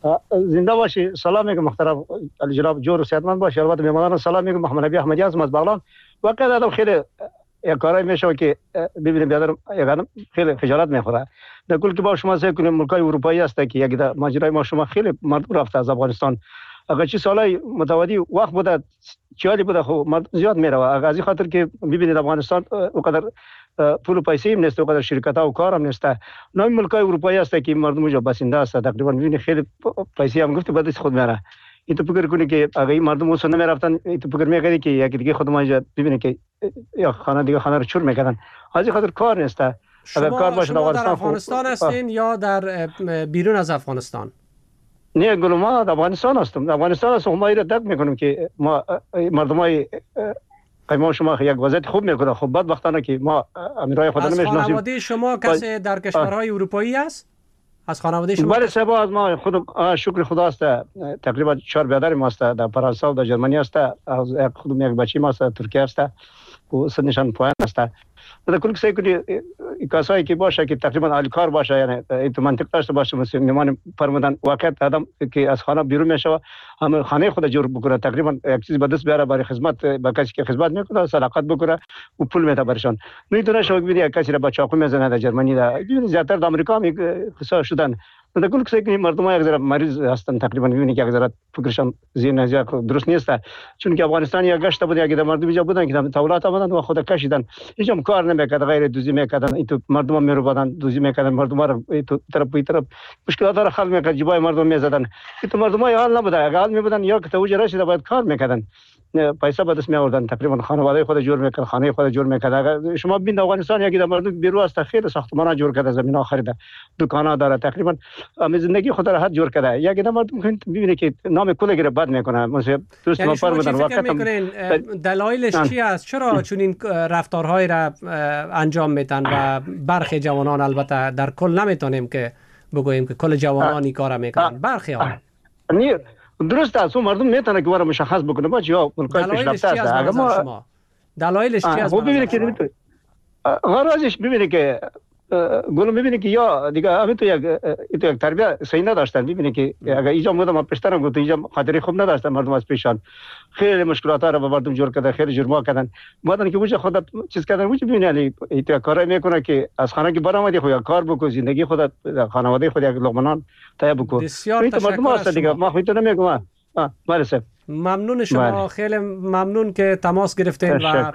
زنده باشی. سلام میگم محترم علی جناب جور و صحتمند باشی. البته میهمانان سلام میگم. محمد نبی احمدی هستم از بغلان. واقعا آدم خیلی یک کاری میشه که ببینیم بیادر یگانم خیلی خجالت میخوره. در کل که با شما سعی کنیم ملکای اروپایی است که یک ماجرای ما شما خیلی مردم رفته از افغانستان. اگر چه سالای متوالی وقت بوده 40 بوده خب مردم زیاد میره. اگر از این خاطر که ببینید افغانستان اونقدر پول و پیسه هم نیست، اونقدر شرکت ها و کار هم نیست. نام ملکای اروپایی است که مردم اونجا بسنده است. تقریبا ببینید خیلی پیسه هم گفت بعد خود میره. این تو فکر کنی که اگر این مردم اون سن نمیرفتن، این تو فکر میکردی که یکی دیگه خود ما اینجا ببینید که یا خانه دیگه خانه رو چور میکردن. از این خاطر کار نیست. اگر کار باشه در افغانستان هستین یا در بیرون از افغانستان؟ نه گلو ما در افغانستان هستم. افغانستان هستم. ما ایراد میکنیم که ما مردمای قیمه شما یک وضعیت خوب میکنه. خب بدبختانه که ما امیرای خدا نمیشناسیم. از خانواده شما کسی در کشورهای اروپایی است؟ از خانواده شما؟ بله صاحب، از ما خودم شکر خدا است. تقریبا 4 برادر ما است. در فرانسه و در ژرمنی است. از خودم یک بچه ما است ترکیه است و سنشان پایین است. در کل سعی کنی کسایی که باشه که تقریبا اهل کار باشه، یعنی این تو منطق داشته باشه. مثل نمان فرمودن واقعا آدم که از خانه بیرون میشه هم خانه خود جور بکنه، تقریبا یک چیز به دست بیاره برای خدمت به کسی که خدمت میکنه، صداقت بکنه و پول میده برشان. نمیتونه شو ببینی کسی را با چاقو میزنه در ژرمنی، در زیاتر در آمریکا هم قصه شدن. در کل سعی کنی مردم ها یک ذره مریض هستن، تقریبا ببینی که یک ذره فکرشان ذهن درست نیست. چون که افغانستان یک گشت بود، یک مردم اینجا بودن که تولات آمدن و خود کشیدن، هیچ هم کار نمیکرد، غیر دوزی میکردن. این تو مردم میرو بدن دوزی میکردن، مردم را تو طرف مشکلات را حل میکرد، جیبای مردم میزدن. این تو مردم ها حال نبوده، اگر حال میبودن یا که توجه رسید باید کار میکردن، پیسه به دست می آوردن، تقریبا خانواده خود جور میکرد، خانه خود جور میکرد. اگر شما ببینید افغانستان یکی در مردم بیرو است، خیلی ساختمان جور کرده، زمین ها خریده، دکانا داره، تقریبا زندگی خود را حد جور کرده. یکی در مردم ببینید که نام کل گره بد میکنه. مثلا دوست ما پر بودن واقعا دلایلش چی است؟ چرا چون این رفتارهای را انجام میدن و برخی جوانان، البته در کل نمیتونیم که بگوییم که کل جوانان این کارا میکنن، برخی ها درست است. مردم میتونه که وارا مشخص بکنه باشه یا ملکای پیشرفته است. اگر ما دلایلش چی است؟ ببینید که غرضش ببینید که گلو ببینید که یا دیگه همین تو یک تربیت صحیح نداشتن. ببینید که اگر اینجا ما پیشترم گفتم اینجا خاطری خوب نداشتن مردم از پیشان، خیلی مشکلات ها رو با مردم جور کرده، خیلی جرما کردن. بعدن که وجه خودت چیز کردن، وجه ببینید این کارا میکنه که از خانه که برآمدی خو یا کار بکو، زندگی خودت خانواده خود یک لقمه تایید بکو. بسیار تشکر از دیگه ما خودت نمیگم. بله ممنون شما، خیلی ممنون که تماس گرفتین و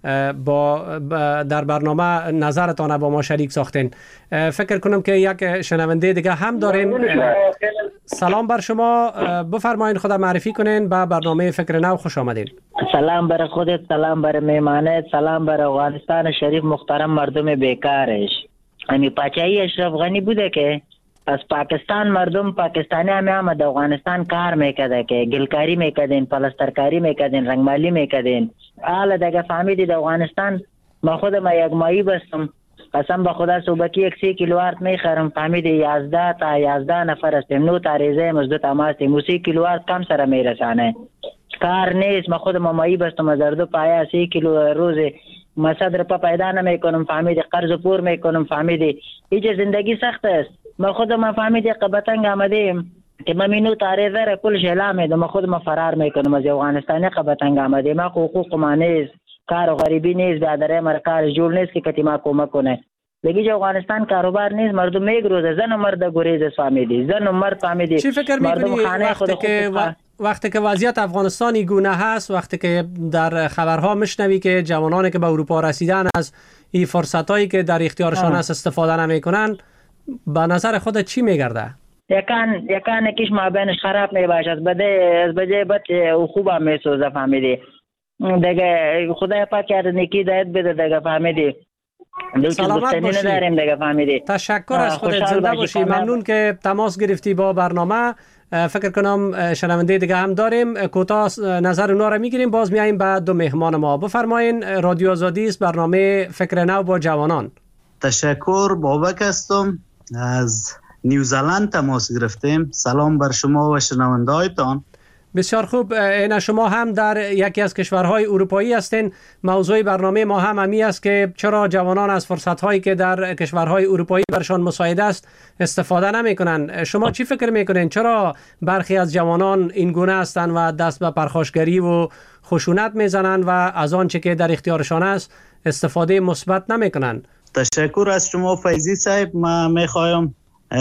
در برنامه نظرتان با ما شریک ساختین. فکر کنم که یک شنونده دیگه هم داریم. سلام بر شما، بفرمایید خدا معرفی کنین به برنامه فکر نو. خوش آمدین. سلام بر خودت، سلام بر میمانت، سلام بر افغانستان شریف محترم مردم بیکارش. امی پاچایی اشرف غنی بوده که از پاکستان مردم پاکستانی هم در افغانستان کار میکرده که گلکاری میکردین، پلسترکاری میکردین، رنگمالی میکردین. حالا دیگه فهمیدید افغانستان ما خودم یک ماهی بستم، قسم به خدا صبحی یک 3 کیلووات میخرم. فهمیدی 11 نفر هستیم، 9 تا ریزه مزدو تماستیم، 3 کیلووات کم سر میرسانه. کار نیست، ما خودم ماهی بستم از اردو پایا 3 کیلو روز ما صدر پا پیدا نمیکنم. فهمیدی قرض پور میکنم. فهمیدی اینجا زندگی سخت است. ما خودم فهمیدی قبطنگ آمدیم که ما مینو تاریخ را کل شلا میدم، ما خودم فرار میکنم از افغانستان. قبطنگ آمدیم، ما حقوق ما نیست، کار و غریبی نیست، برادر ما کار جول نیست که کتی ما کمک کنه. دیگه افغانستان کاروبار نیست، مردم میگروزه، زن و مرد گریز. فهمیدی زن و مرد فهمیدی. چی فکر میکنی وقتی که وضعیت افغانستانی گونه هست، وقتی که در خبرها میشنوی که جوانانی که به اروپا رسیدن از این فرصتایی که در اختیارشان است استفاده نمیکنن، به نظر خودت چی میگرده؟ یکان یکیش ما بینش خراب می باشد بده بچه او خوب هم می سوزه فهمیدی دیگه خدای پاک کرده نیکی دایت بده دیگه فهمیدی سلامت باشی. فهمیدی تشکر از خودت، زنده باشی. ممنون که تماس گرفتی با برنامه. فکر کنم شنونده دیگه هم داریم، کوتاه نظر اونا رو میگیریم، باز میاییم بعد دو مهمان ما. بفرمایین. رادیو آزادی است، برنامه فکر نو با جوانان. تشکر. بابک هستم، از نیوزلند تماس گرفتیم. سلام بر شما و شنونده هایتان. بسیار خوب. این شما هم در یکی از کشورهای اروپایی هستین. موضوع برنامه ما هم همی است که چرا جوانان از فرصت‌هایی که در کشورهای اروپایی برشان مساعد است استفاده نمی‌کنند. شما چی فکر می‌کنین؟ چرا برخی از جوانان این گونه هستند و دست به پرخاشگری و خشونت می‌زنند و از آنچه که در اختیارشان است استفاده مثبت نمی‌کنند؟ تشکر از شما فیضی صاحب. من می‌خوایم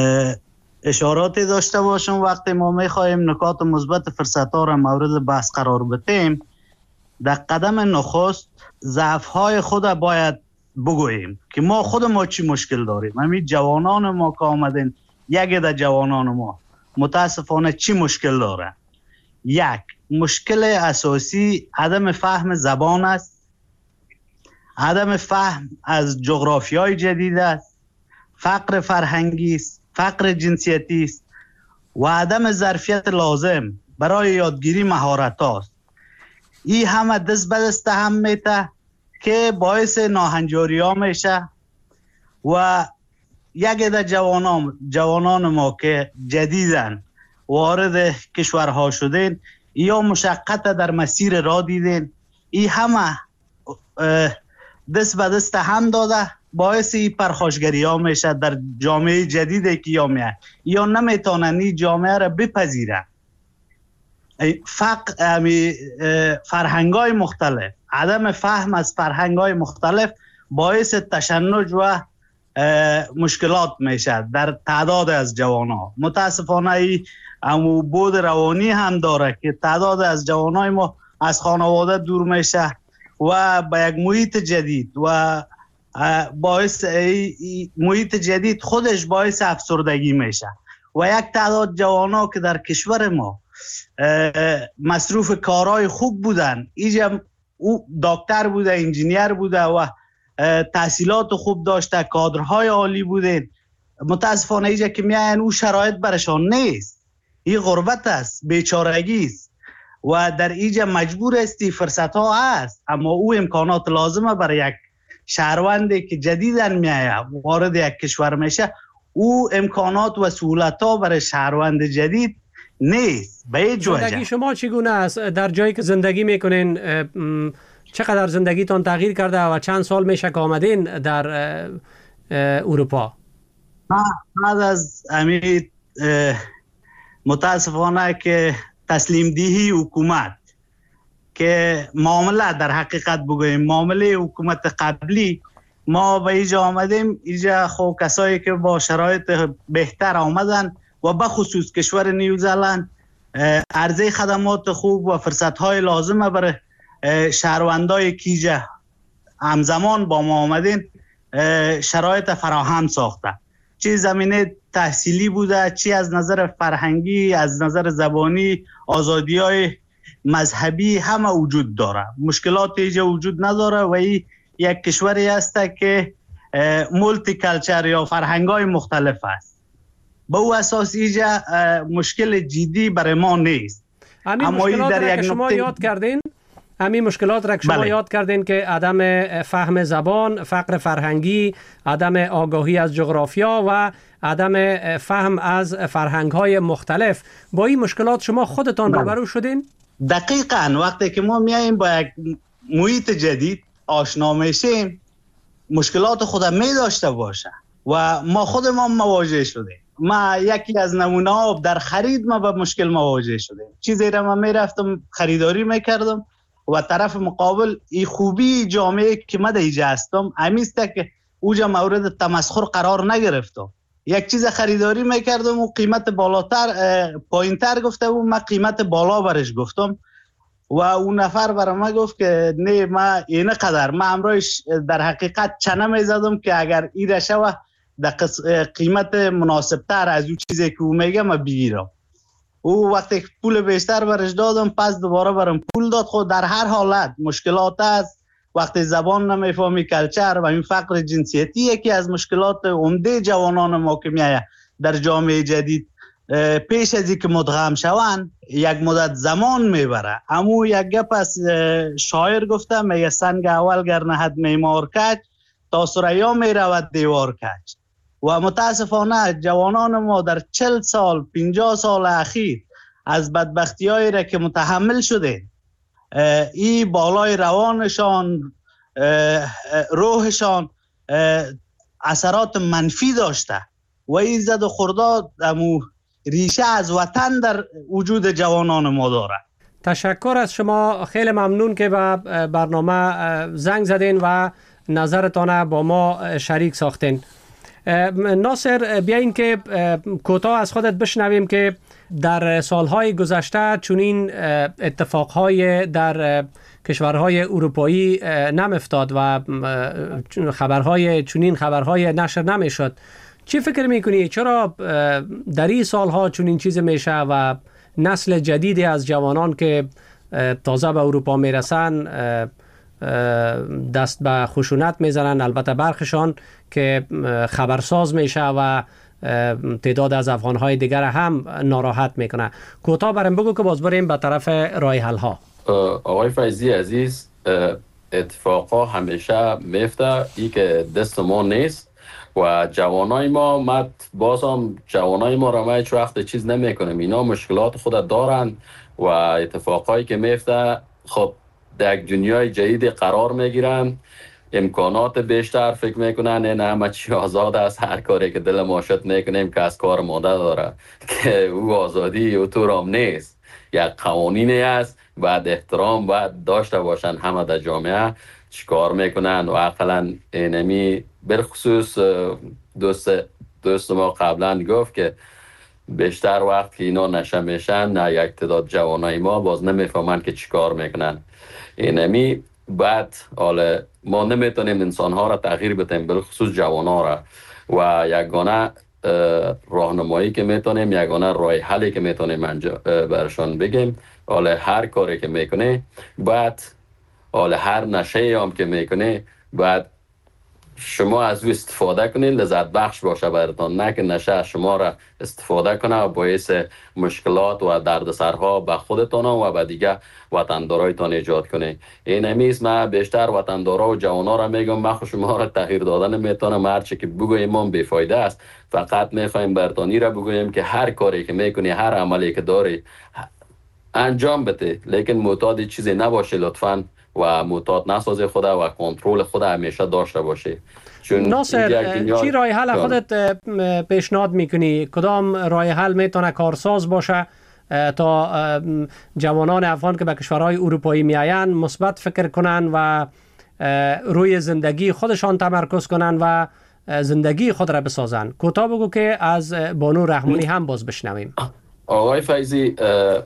اشاراتی داشته باشم. وقتی ما میخواهیم نکات مثبت فرصت‌ها را مورد بحث قرار بدیم، در قدم نخست ضعف‌های خود باید بگوییم که ما خود ما چی مشکل داریم. همین جوانان ما که آمدن، یک در جوانان ما متاسفانه چی مشکل داره؟ یک مشکل اساسی عدم فهم زبان است، عدم فهم از جغرافیای جدید است، فقر فرهنگی است، فقر جنسیتی است و عدم ظرفیت لازم برای یادگیری مهارت است. این همه دست به دست هم میته که باعث ناهنجاری ها میشه و یک در جوانان ما که جدیدن وارد کشورها شدین یا مشقت در مسیر را دیدین، این همه دست به دست هم داده باعث پرخاشگری ها میشه در جامعه جدیدی که یا نمیتونن این جامعه را بپذیرن. فرهنگ های مختلف، عدم فهم از فرهنگ های مختلف باعث تشنج و مشکلات میشه در تعداد از جوان ها. متاسفانه امو بود روانی هم داره که تعداد از جوان های ما از خانواده دور میشه و به یک محیط جدید و باعث محیط جدید خودش باعث افسردگی میشه و یک تعداد جوانا که در کشور ما مصروف کارهای خوب بودن، اینجا او دکتر بوده، انجینیر بوده و تحصیلات خوب داشته، کادرهای عالی بوده، متاسفانه اینجا که میاین او شرایط برشان نیست. این غربت است، بیچارگی است و در اینجا مجبور استی فرصت ها هست، اما او امکانات لازمه برای یک شهروندی که جدیدن میایه وارد یک کشور میشه، او امکانات و سهولت ها برای شهروند جدید نیست. به هیچ وجه. زندگی شما چگونه است؟ در جایی که زندگی میکنین چقدر زندگیتان تغییر کرده و چند سال میشه که آمدین در اروپا؟ بعد از امید متاسفانه که تسلیم دیهی حکومت که معامله در حقیقت بگوییم معامله حکومت قبلی، ما به اینجا آمدیم. اینجا خب کسایی که با شرایط بهتر آمدن و بخصوص کشور نیوزلند عرضه خدمات خوب و فرصت‌های لازمه برای شهروندای کیجا همزمان با ما آمدین شرایط فراهم ساخته، چی زمینه تحصیلی بوده، چی از نظر فرهنگی، از نظر زبانی، آزادی‌های مذهبی همه وجود داره. مشکلات اینجا وجود نداره و این یک کشوری است که مولتی کلچر یا فرهنگ‌های مختلف است. به او اساس اینجا مشکل جدی برای ما نیست. اما مشکلات را که شما یاد کردین، همین مشکلات را که شما یاد کردین که عدم فهم زبان، فقر فرهنگی، عدم آگاهی از جغرافیا و عدم فهم از فرهنگ‌های مختلف، با این مشکلات شما خودتان روبرو شدین؟ دقیقاً. وقتی که ما میاییم با یک محیط جدید آشنا میشیم، مشکلات خود می داشته باشه و ما خودمان مواجه شدیم. ما یکی از نمونه ها در خرید ما با مشکل مواجه شدیم. چیزی را من میرفتم خریداری میکردم و طرف مقابل این خوبی جامعه که من اینجا هستم همیسته که اوجا مورد تمسخر قرار نگرفتم. یک چیز خریداری میکردم و قیمت بالاتر پایینتر گفته و من قیمت بالا برش گفتم و اون نفر برای من گفت که نه، من اینه قدر، من امروز در حقیقت چنه میزدم که اگر ایره شوه در قیمت مناسبتر از اون چیزی که او میگه ما بگیرم. او وقتی پول بیشتر برش دادم پس دوباره برام پول داد. خود در هر حالت مشکلات است. وقتی زبان نمیفهمی، کلچر و این فقر جنسیتی یکی از مشکلات عمده جوانان ما که میایه در جامعه جدید. پیش از اینکه مدغم شوند یک مدت زمان میبره. امو یک گپ از شاعر گفته، میگه سنگ اول گر نهد معمار کج، تا ثریا میرود دیوار کج. و متاسفانه جوانان ما در 40 سال 50 سال اخیر از بدبختی هایی را که متحمل شده، این بالای روانشان، روحشان اثرات منفی داشته و این زد و خورداد ریشه از وطن در وجود جوانان ما داره. تشکر از شما، خیلی ممنون که به برنامه زنگ زدین و نظرتان با ما شریک ساختین. ناصر، بیاین که کوتاه از خودت بشنویم که در سالهای گذشته چنین اتفاقهای در کشورهای اروپایی نمیفتاد و چنین خبرهای نشر نمیشد. چی فکر میکنی؟ چرا در این سالها چنین چیز میشه و نسل جدیدی از جوانان که تازه به اروپا میرسن دست به خشونت میزنن، البته برخشان که خبرساز میشه و تعداد از افغانهای دیگر هم ناراحت میکنه؟ کوتاه برام بگو که باز بریم به طرف راه حل ها. آقای فیضی عزیز، اتفاقا همیشه میفته، ای که دست ما نیست و جوانای ما بازم جوانای ما را ما هیچ وقت چیز نمیکنیم. اینا مشکلات خود دارن و اتفاقایی که میفته خب در دنیای جدید قرار میگیرن، امکانات بیشتر فکر میکنن نه همه چی آزاد است، هر کاری که دل ما شد میکنیم که از کار ماده داره که او آزادی او تو رام نیست. یک قوانینی است باید احترام باید داشته باشن همه در جامعه. چیکار میکنن و اقلا اینمی بالخصوص دوست ما قبلا گفت که بیشتر وقت که اینا نشه میشن نه یک تعداد جوانای ما باز نمیفهمن که چیکار میکنن. اینمی بعد حالا ما نمیتونیم انسانها را تغییر بدیم، بالخصوص جوانها را، و یگانه راهنمایی که میتونیم، یگانه راه حلی که میتونیم برشان بگیم، حالا هر کاری که میکنه بعد حالا هر نشه هم که میکنه بعد شما از او استفاده کنید، لذت بخش باشه براتون، نه که نشه شما را استفاده کنه و باعث مشکلات و دردسرها به خودتان و به دیگه وطندارایتان ایجاد کنه. این همیست من بیشتر وطندارا و جوانا را میگم، من خود شما را تغییر دادن میتونم، هرچی که بگویم ما بیفایده است. فقط میخوایم برتانی را بگویم که هر کاری که میکنی، هر عملی که داری انجام بده، لیکن معتاد چیزی نباشه لطفاً و معتاد نسازه خود و کنترل خود همیشه داشته باشه. ناصر، چی راه حل خودت پیشنهاد میکنی؟ کدام راه حل میتونه کارساز باشه تا جوانان افغان که به کشورهای اروپایی میاین مثبت فکر کنن و روی زندگی خودشان تمرکز کنن و زندگی خود را بسازن؟ کوتاه بگو که از بانو رحمانی هم باز بشنویم. آقای فیضی،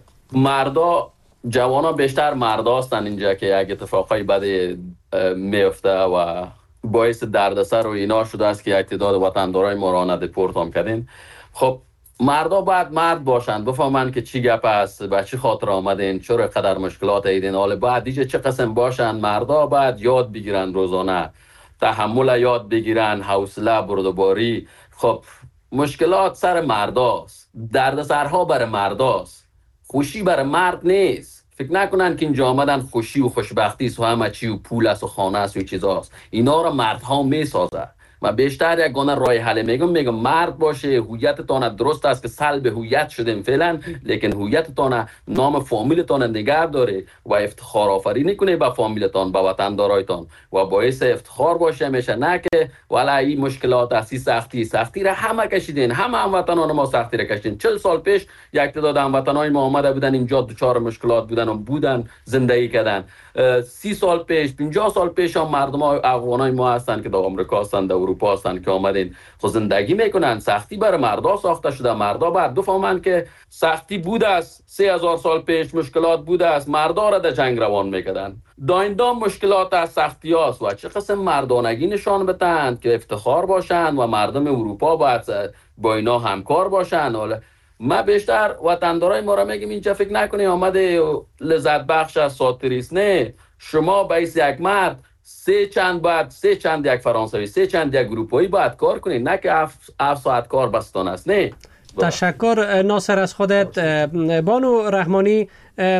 مردا جوانا بیشتر مردا هستن اینجا که یک اتفاقای بدی میفته و باعث دردسر و اینا شده است که یک تعداد وطندارای ما را دپورت هم کردین. خب مردا باید مرد باشند، بفهمن که چی گپ است، به چی خاطر آمدین، چرا قدر مشکلات ایدین، حالا بعد دیگه چه قسم باشن. مردا باید یاد بگیرن، روزانه تحمل یاد بگیرن، حوصله، بردباری. خب مشکلات سر مرداست، دردسرها برای مرداست، خوشی برای مرد نیست. فکر نکنن که اینجا آمدن خوشی و خوشبختی است و همه چی و پول است و خانه است و چیزاست. اینا را مردها میسازه. من بیشتر یگانه راه حل میگم مرد باشه، هویتتان درست است که سلب هویت شدیم فعلا، لیکن هویتتان، نام فامیلتان نگه داره و افتخار آفرینی کنه به فامیلتان، به وطندارایتان و باعث افتخار باشه. میشه نه که والا این مشکلات اسی سختی را همه کشیدین، همه هموطنان ما سختی را کشیدین. 40 سال پیش یک تعداد هموطنان ما آمده بودن اینجا دچار مشکلات بودن زندگی کردن. 30 سال پیش 50 سال پیش هم مردم افغانای ما هستن که در آمریکا هستن، در اروپا هستند که آمدین خود زندگی میکنن. سختی برای مردا ساخته شده. مردا باید بفهمند که سختی بوده است. 3000 سال پیش مشکلات بوده است، مردا را در جنگ روان میکردن. دایندام مشکلات از سختی هاست و چه قسم مردانگی نشان بدهند که افتخار باشند و مردم اروپا باید با اینا همکار باشند. حالا ما بیشتر وطندارای ما را میگیم اینجا فکر نکنی آمده لذت بخش از ساتریست. نه، شما باید یک مرد سه چند یک فرانسوی، سه چند یک اروپایی باید کار کنید، نه که 7 ساعت کار بستان است. نه. تشکر ناصر از خودت. بانو رحمانی،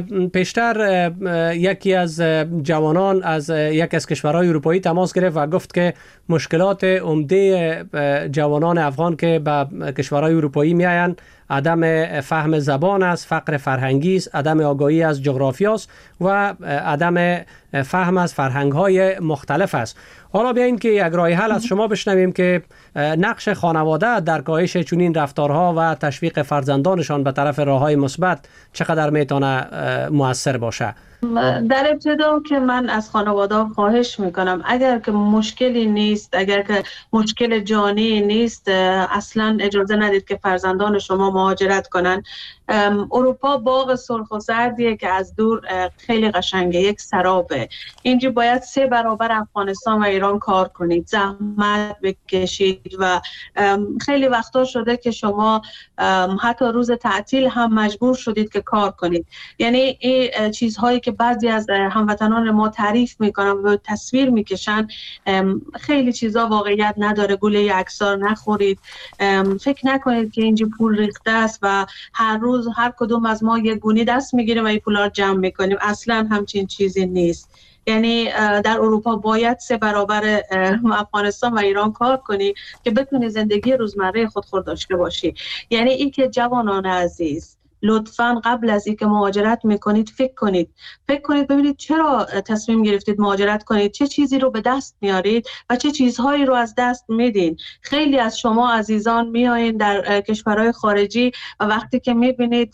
پیشتر یکی از جوانان از یک از کشورهای اروپایی تماس گرفت و گفت که مشکلات عمده جوانان افغان که به کشورهای اروپایی میآیند عدم فهم زبان است، فقر فرهنگی است، عدم آگاهی از جغرافیا است و عدم فهم از فرهنگ‌های مختلف است. حالا بیایید که یک راه حل از شما بشنویم که نقش خانواده در کاهش چنین رفتارها و تشویق فرزندانشان به طرف راه‌های مثبت چقدر میتونه مؤثر باشه. در ابتدا که من از خانواده خواهش میکنم اگر که مشکلی نیست، اگر که مشکل جانی نیست، اصلا اجازه ندید که فرزندان شما مهاجرت کنن. اروپا باغ سرخ و زردیه که از دور خیلی قشنگه، یک سرابه. اینجا باید 3 برابر افغانستان و ایران کار کنید، زحمت بکشید و خیلی وقتا شده که شما حتی روز تعطیل هم مجبور شدید که کار کنید. یعنی این چیزهایی که بعضی از هموطنان ما تعریف میکنن و تصویر میکشن، خیلی چیزا واقعیت نداره. گوله یکسار نخورید. فکر نکنید که اینجا پول ریخته است و هر روز هر کدوم از ما یک گونی دست میگیریم و این پولا رو جمع میکنیم. اصلا همچین چیزی نیست. یعنی در اروپا باید 3 برابر افغانستان و ایران کار کنی که بتونی زندگی روزمره خود داشته باشی. یعنی این که جوانان عزیز لطفاً قبل از اینکه مهاجرت میکنید فکر کنید ببینید چرا تصمیم گرفتید مهاجرت کنید، چه چیزی رو به دست میارید و چه چیزهایی رو از دست میدین. خیلی از شما عزیزان میایین در کشورهای خارجی و وقتی که میبینید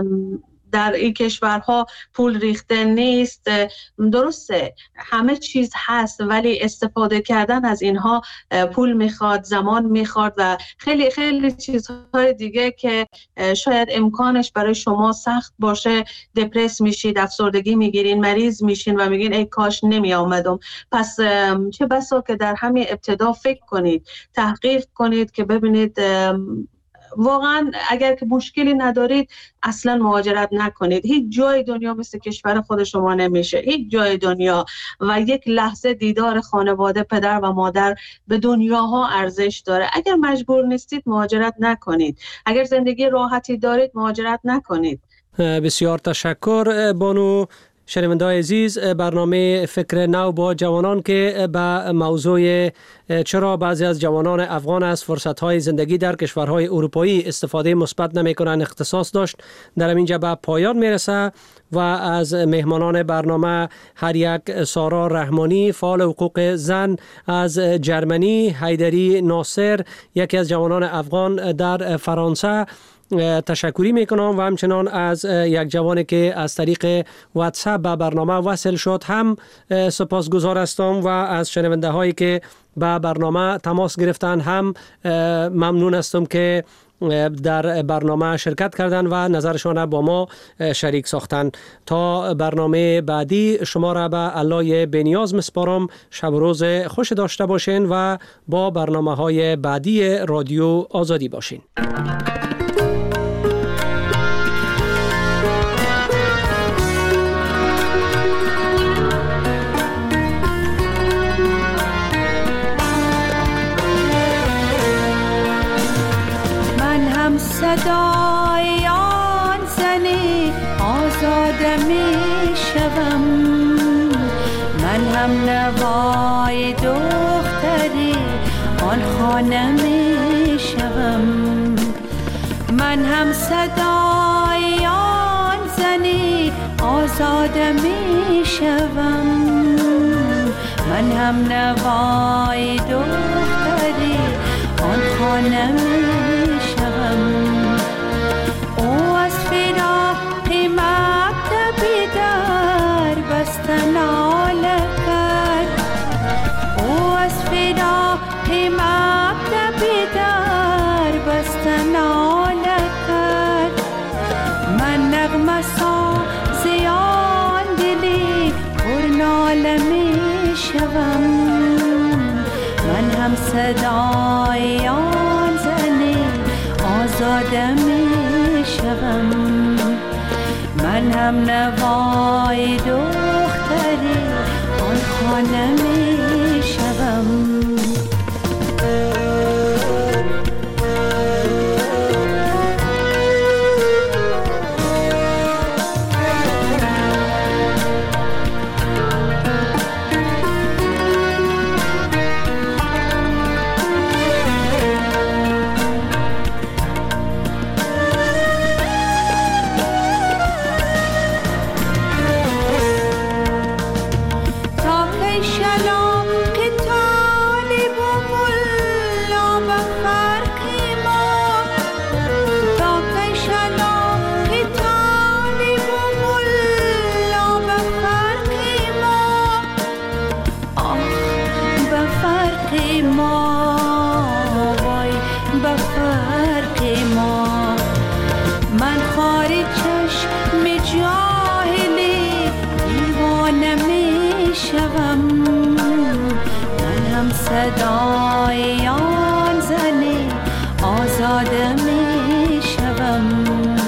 در این کشورها پول ریخته نیست، درسته همه چیز هست ولی استفاده کردن از اینها پول میخواد، زمان میخواد و خیلی خیلی چیزهای دیگه که شاید امکانش برای شما سخت باشه. دپرس میشید، افسردگی میگیرین، مریض میشین و میگین ای کاش نمی آمدم. پس چه بسا که در همین ابتدا فکر کنید، تحقیق کنید که ببینید واقعا اگر که مشکلی ندارید اصلا مهاجرت نکنید. هیچ جای دنیا مثل کشور خود شما نمیشه، هیچ جای دنیا. و یک لحظه دیدار خانواده، پدر و مادر به دنیاها ارزش داره. اگر مجبور نیستید مهاجرت نکنید. اگر زندگی راحتی دارید مهاجرت نکنید. بسیار تشکر بانو. شنونده‌های عزیز، برنامه فکر نو با جوانان که به موضوع چرا بعضی از جوانان افغان از فرصت‌های زندگی در کشورهای اروپایی استفاده مثبت نمی‌کنند اختصاص داشت در اینجا به پایان میرسه و از مهمانان برنامه هر یک سارا رحمانی فعال حقوق زن از جرمنی، حیدری ناصر یکی از جوانان افغان در فرانسه تشکری میکنم و همچنان از یک جوانی که از طریق واتساپ به برنامه وصل شد هم سپاسگزار هستم و از شنونده هایی که به برنامه تماس گرفتن هم ممنون هستم که در برنامه شرکت کردن و نظرشان با ما شریک ساختن. تا برنامه بعدی شما را به الله بنیاز مسپارم. شب و روز خوش داشته باشین و با برنامه های بعدی رادیو آزادی باشین. صدای آن زنی آزاده می شوم، من هم نوای دختری آن خانه می شوم. من هم صدای آن زنی آزاده می شوم، من هم نوای دختری آن خانه می شوم. او از فراق مکتبی در بستن ناله کرد، او از فراق هم نوای دختری آن خانه می شوم. صدای آن زنی آزاده می شوم.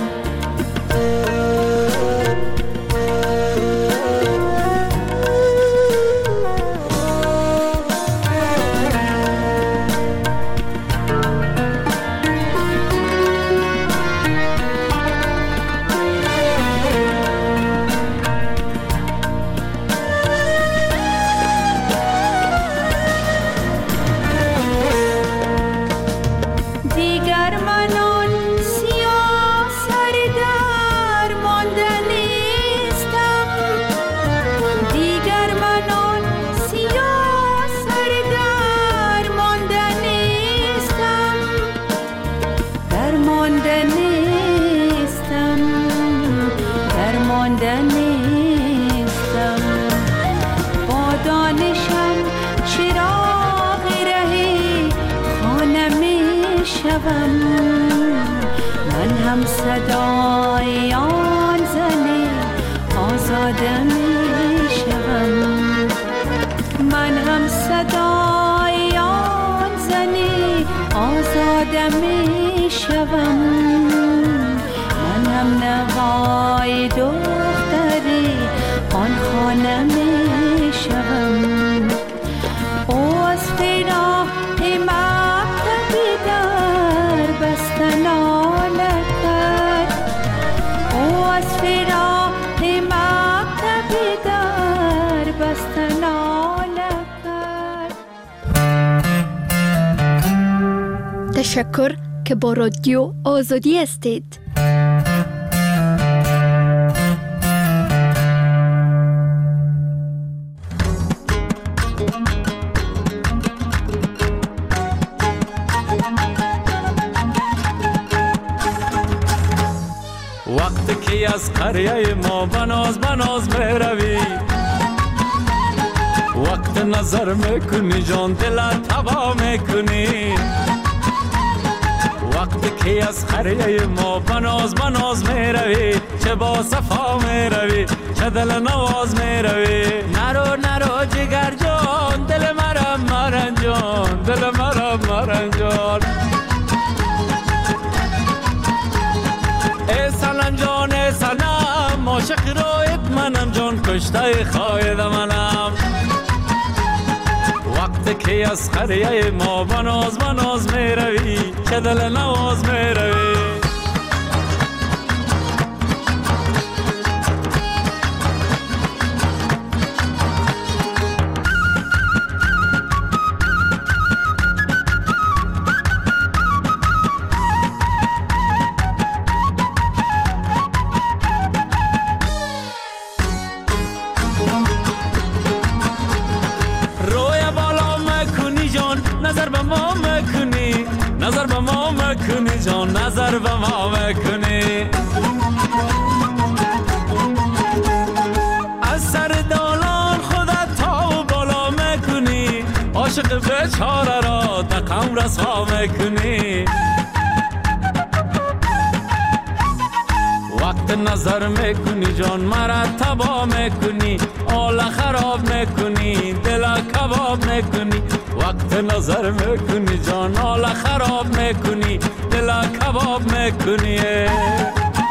من هم صدای آن زنی آزاده می شوم. من هم صدای آن زنی آزاده می شوم. من هم نوای دختری آن خانه می شوم. او از فراق مکتبی در بستن آلت کرد. او از فراق مکتبی در بستن آلت کرد. تشکر که با رادیو آزادی هستید. وقتی که از قریه ما بناز بناز میروی، وقت نظر میکنی جان دلت تبا میکنی. وقتی که از قریه ما بناز بناز میروی، چه با صفا میروی چه دل نواز میروی. نرو نرو جگر جان دل مرم مرنجان، دل مرم مرنجان. ای سلام جان ای سلام، عاشق رویت منم جان، کشته خواهد منم. وقتی که از قریه ما بناز بناز میروی، چه دل نواز میروی. نظر به ما میکنی، نظر به ما میکنی جان، نظر به ما میکنی. از سر دالان خودت تا بالا میکنی، عاشق بیچاره را دقم رسوا میکنی. وقت نظر میکنی جان مرا تبا میکنی، حال خراب میکنی دل کباب میکنی. وقت نظر میکنی جان حال خراب میکنی دل کباب میکنی.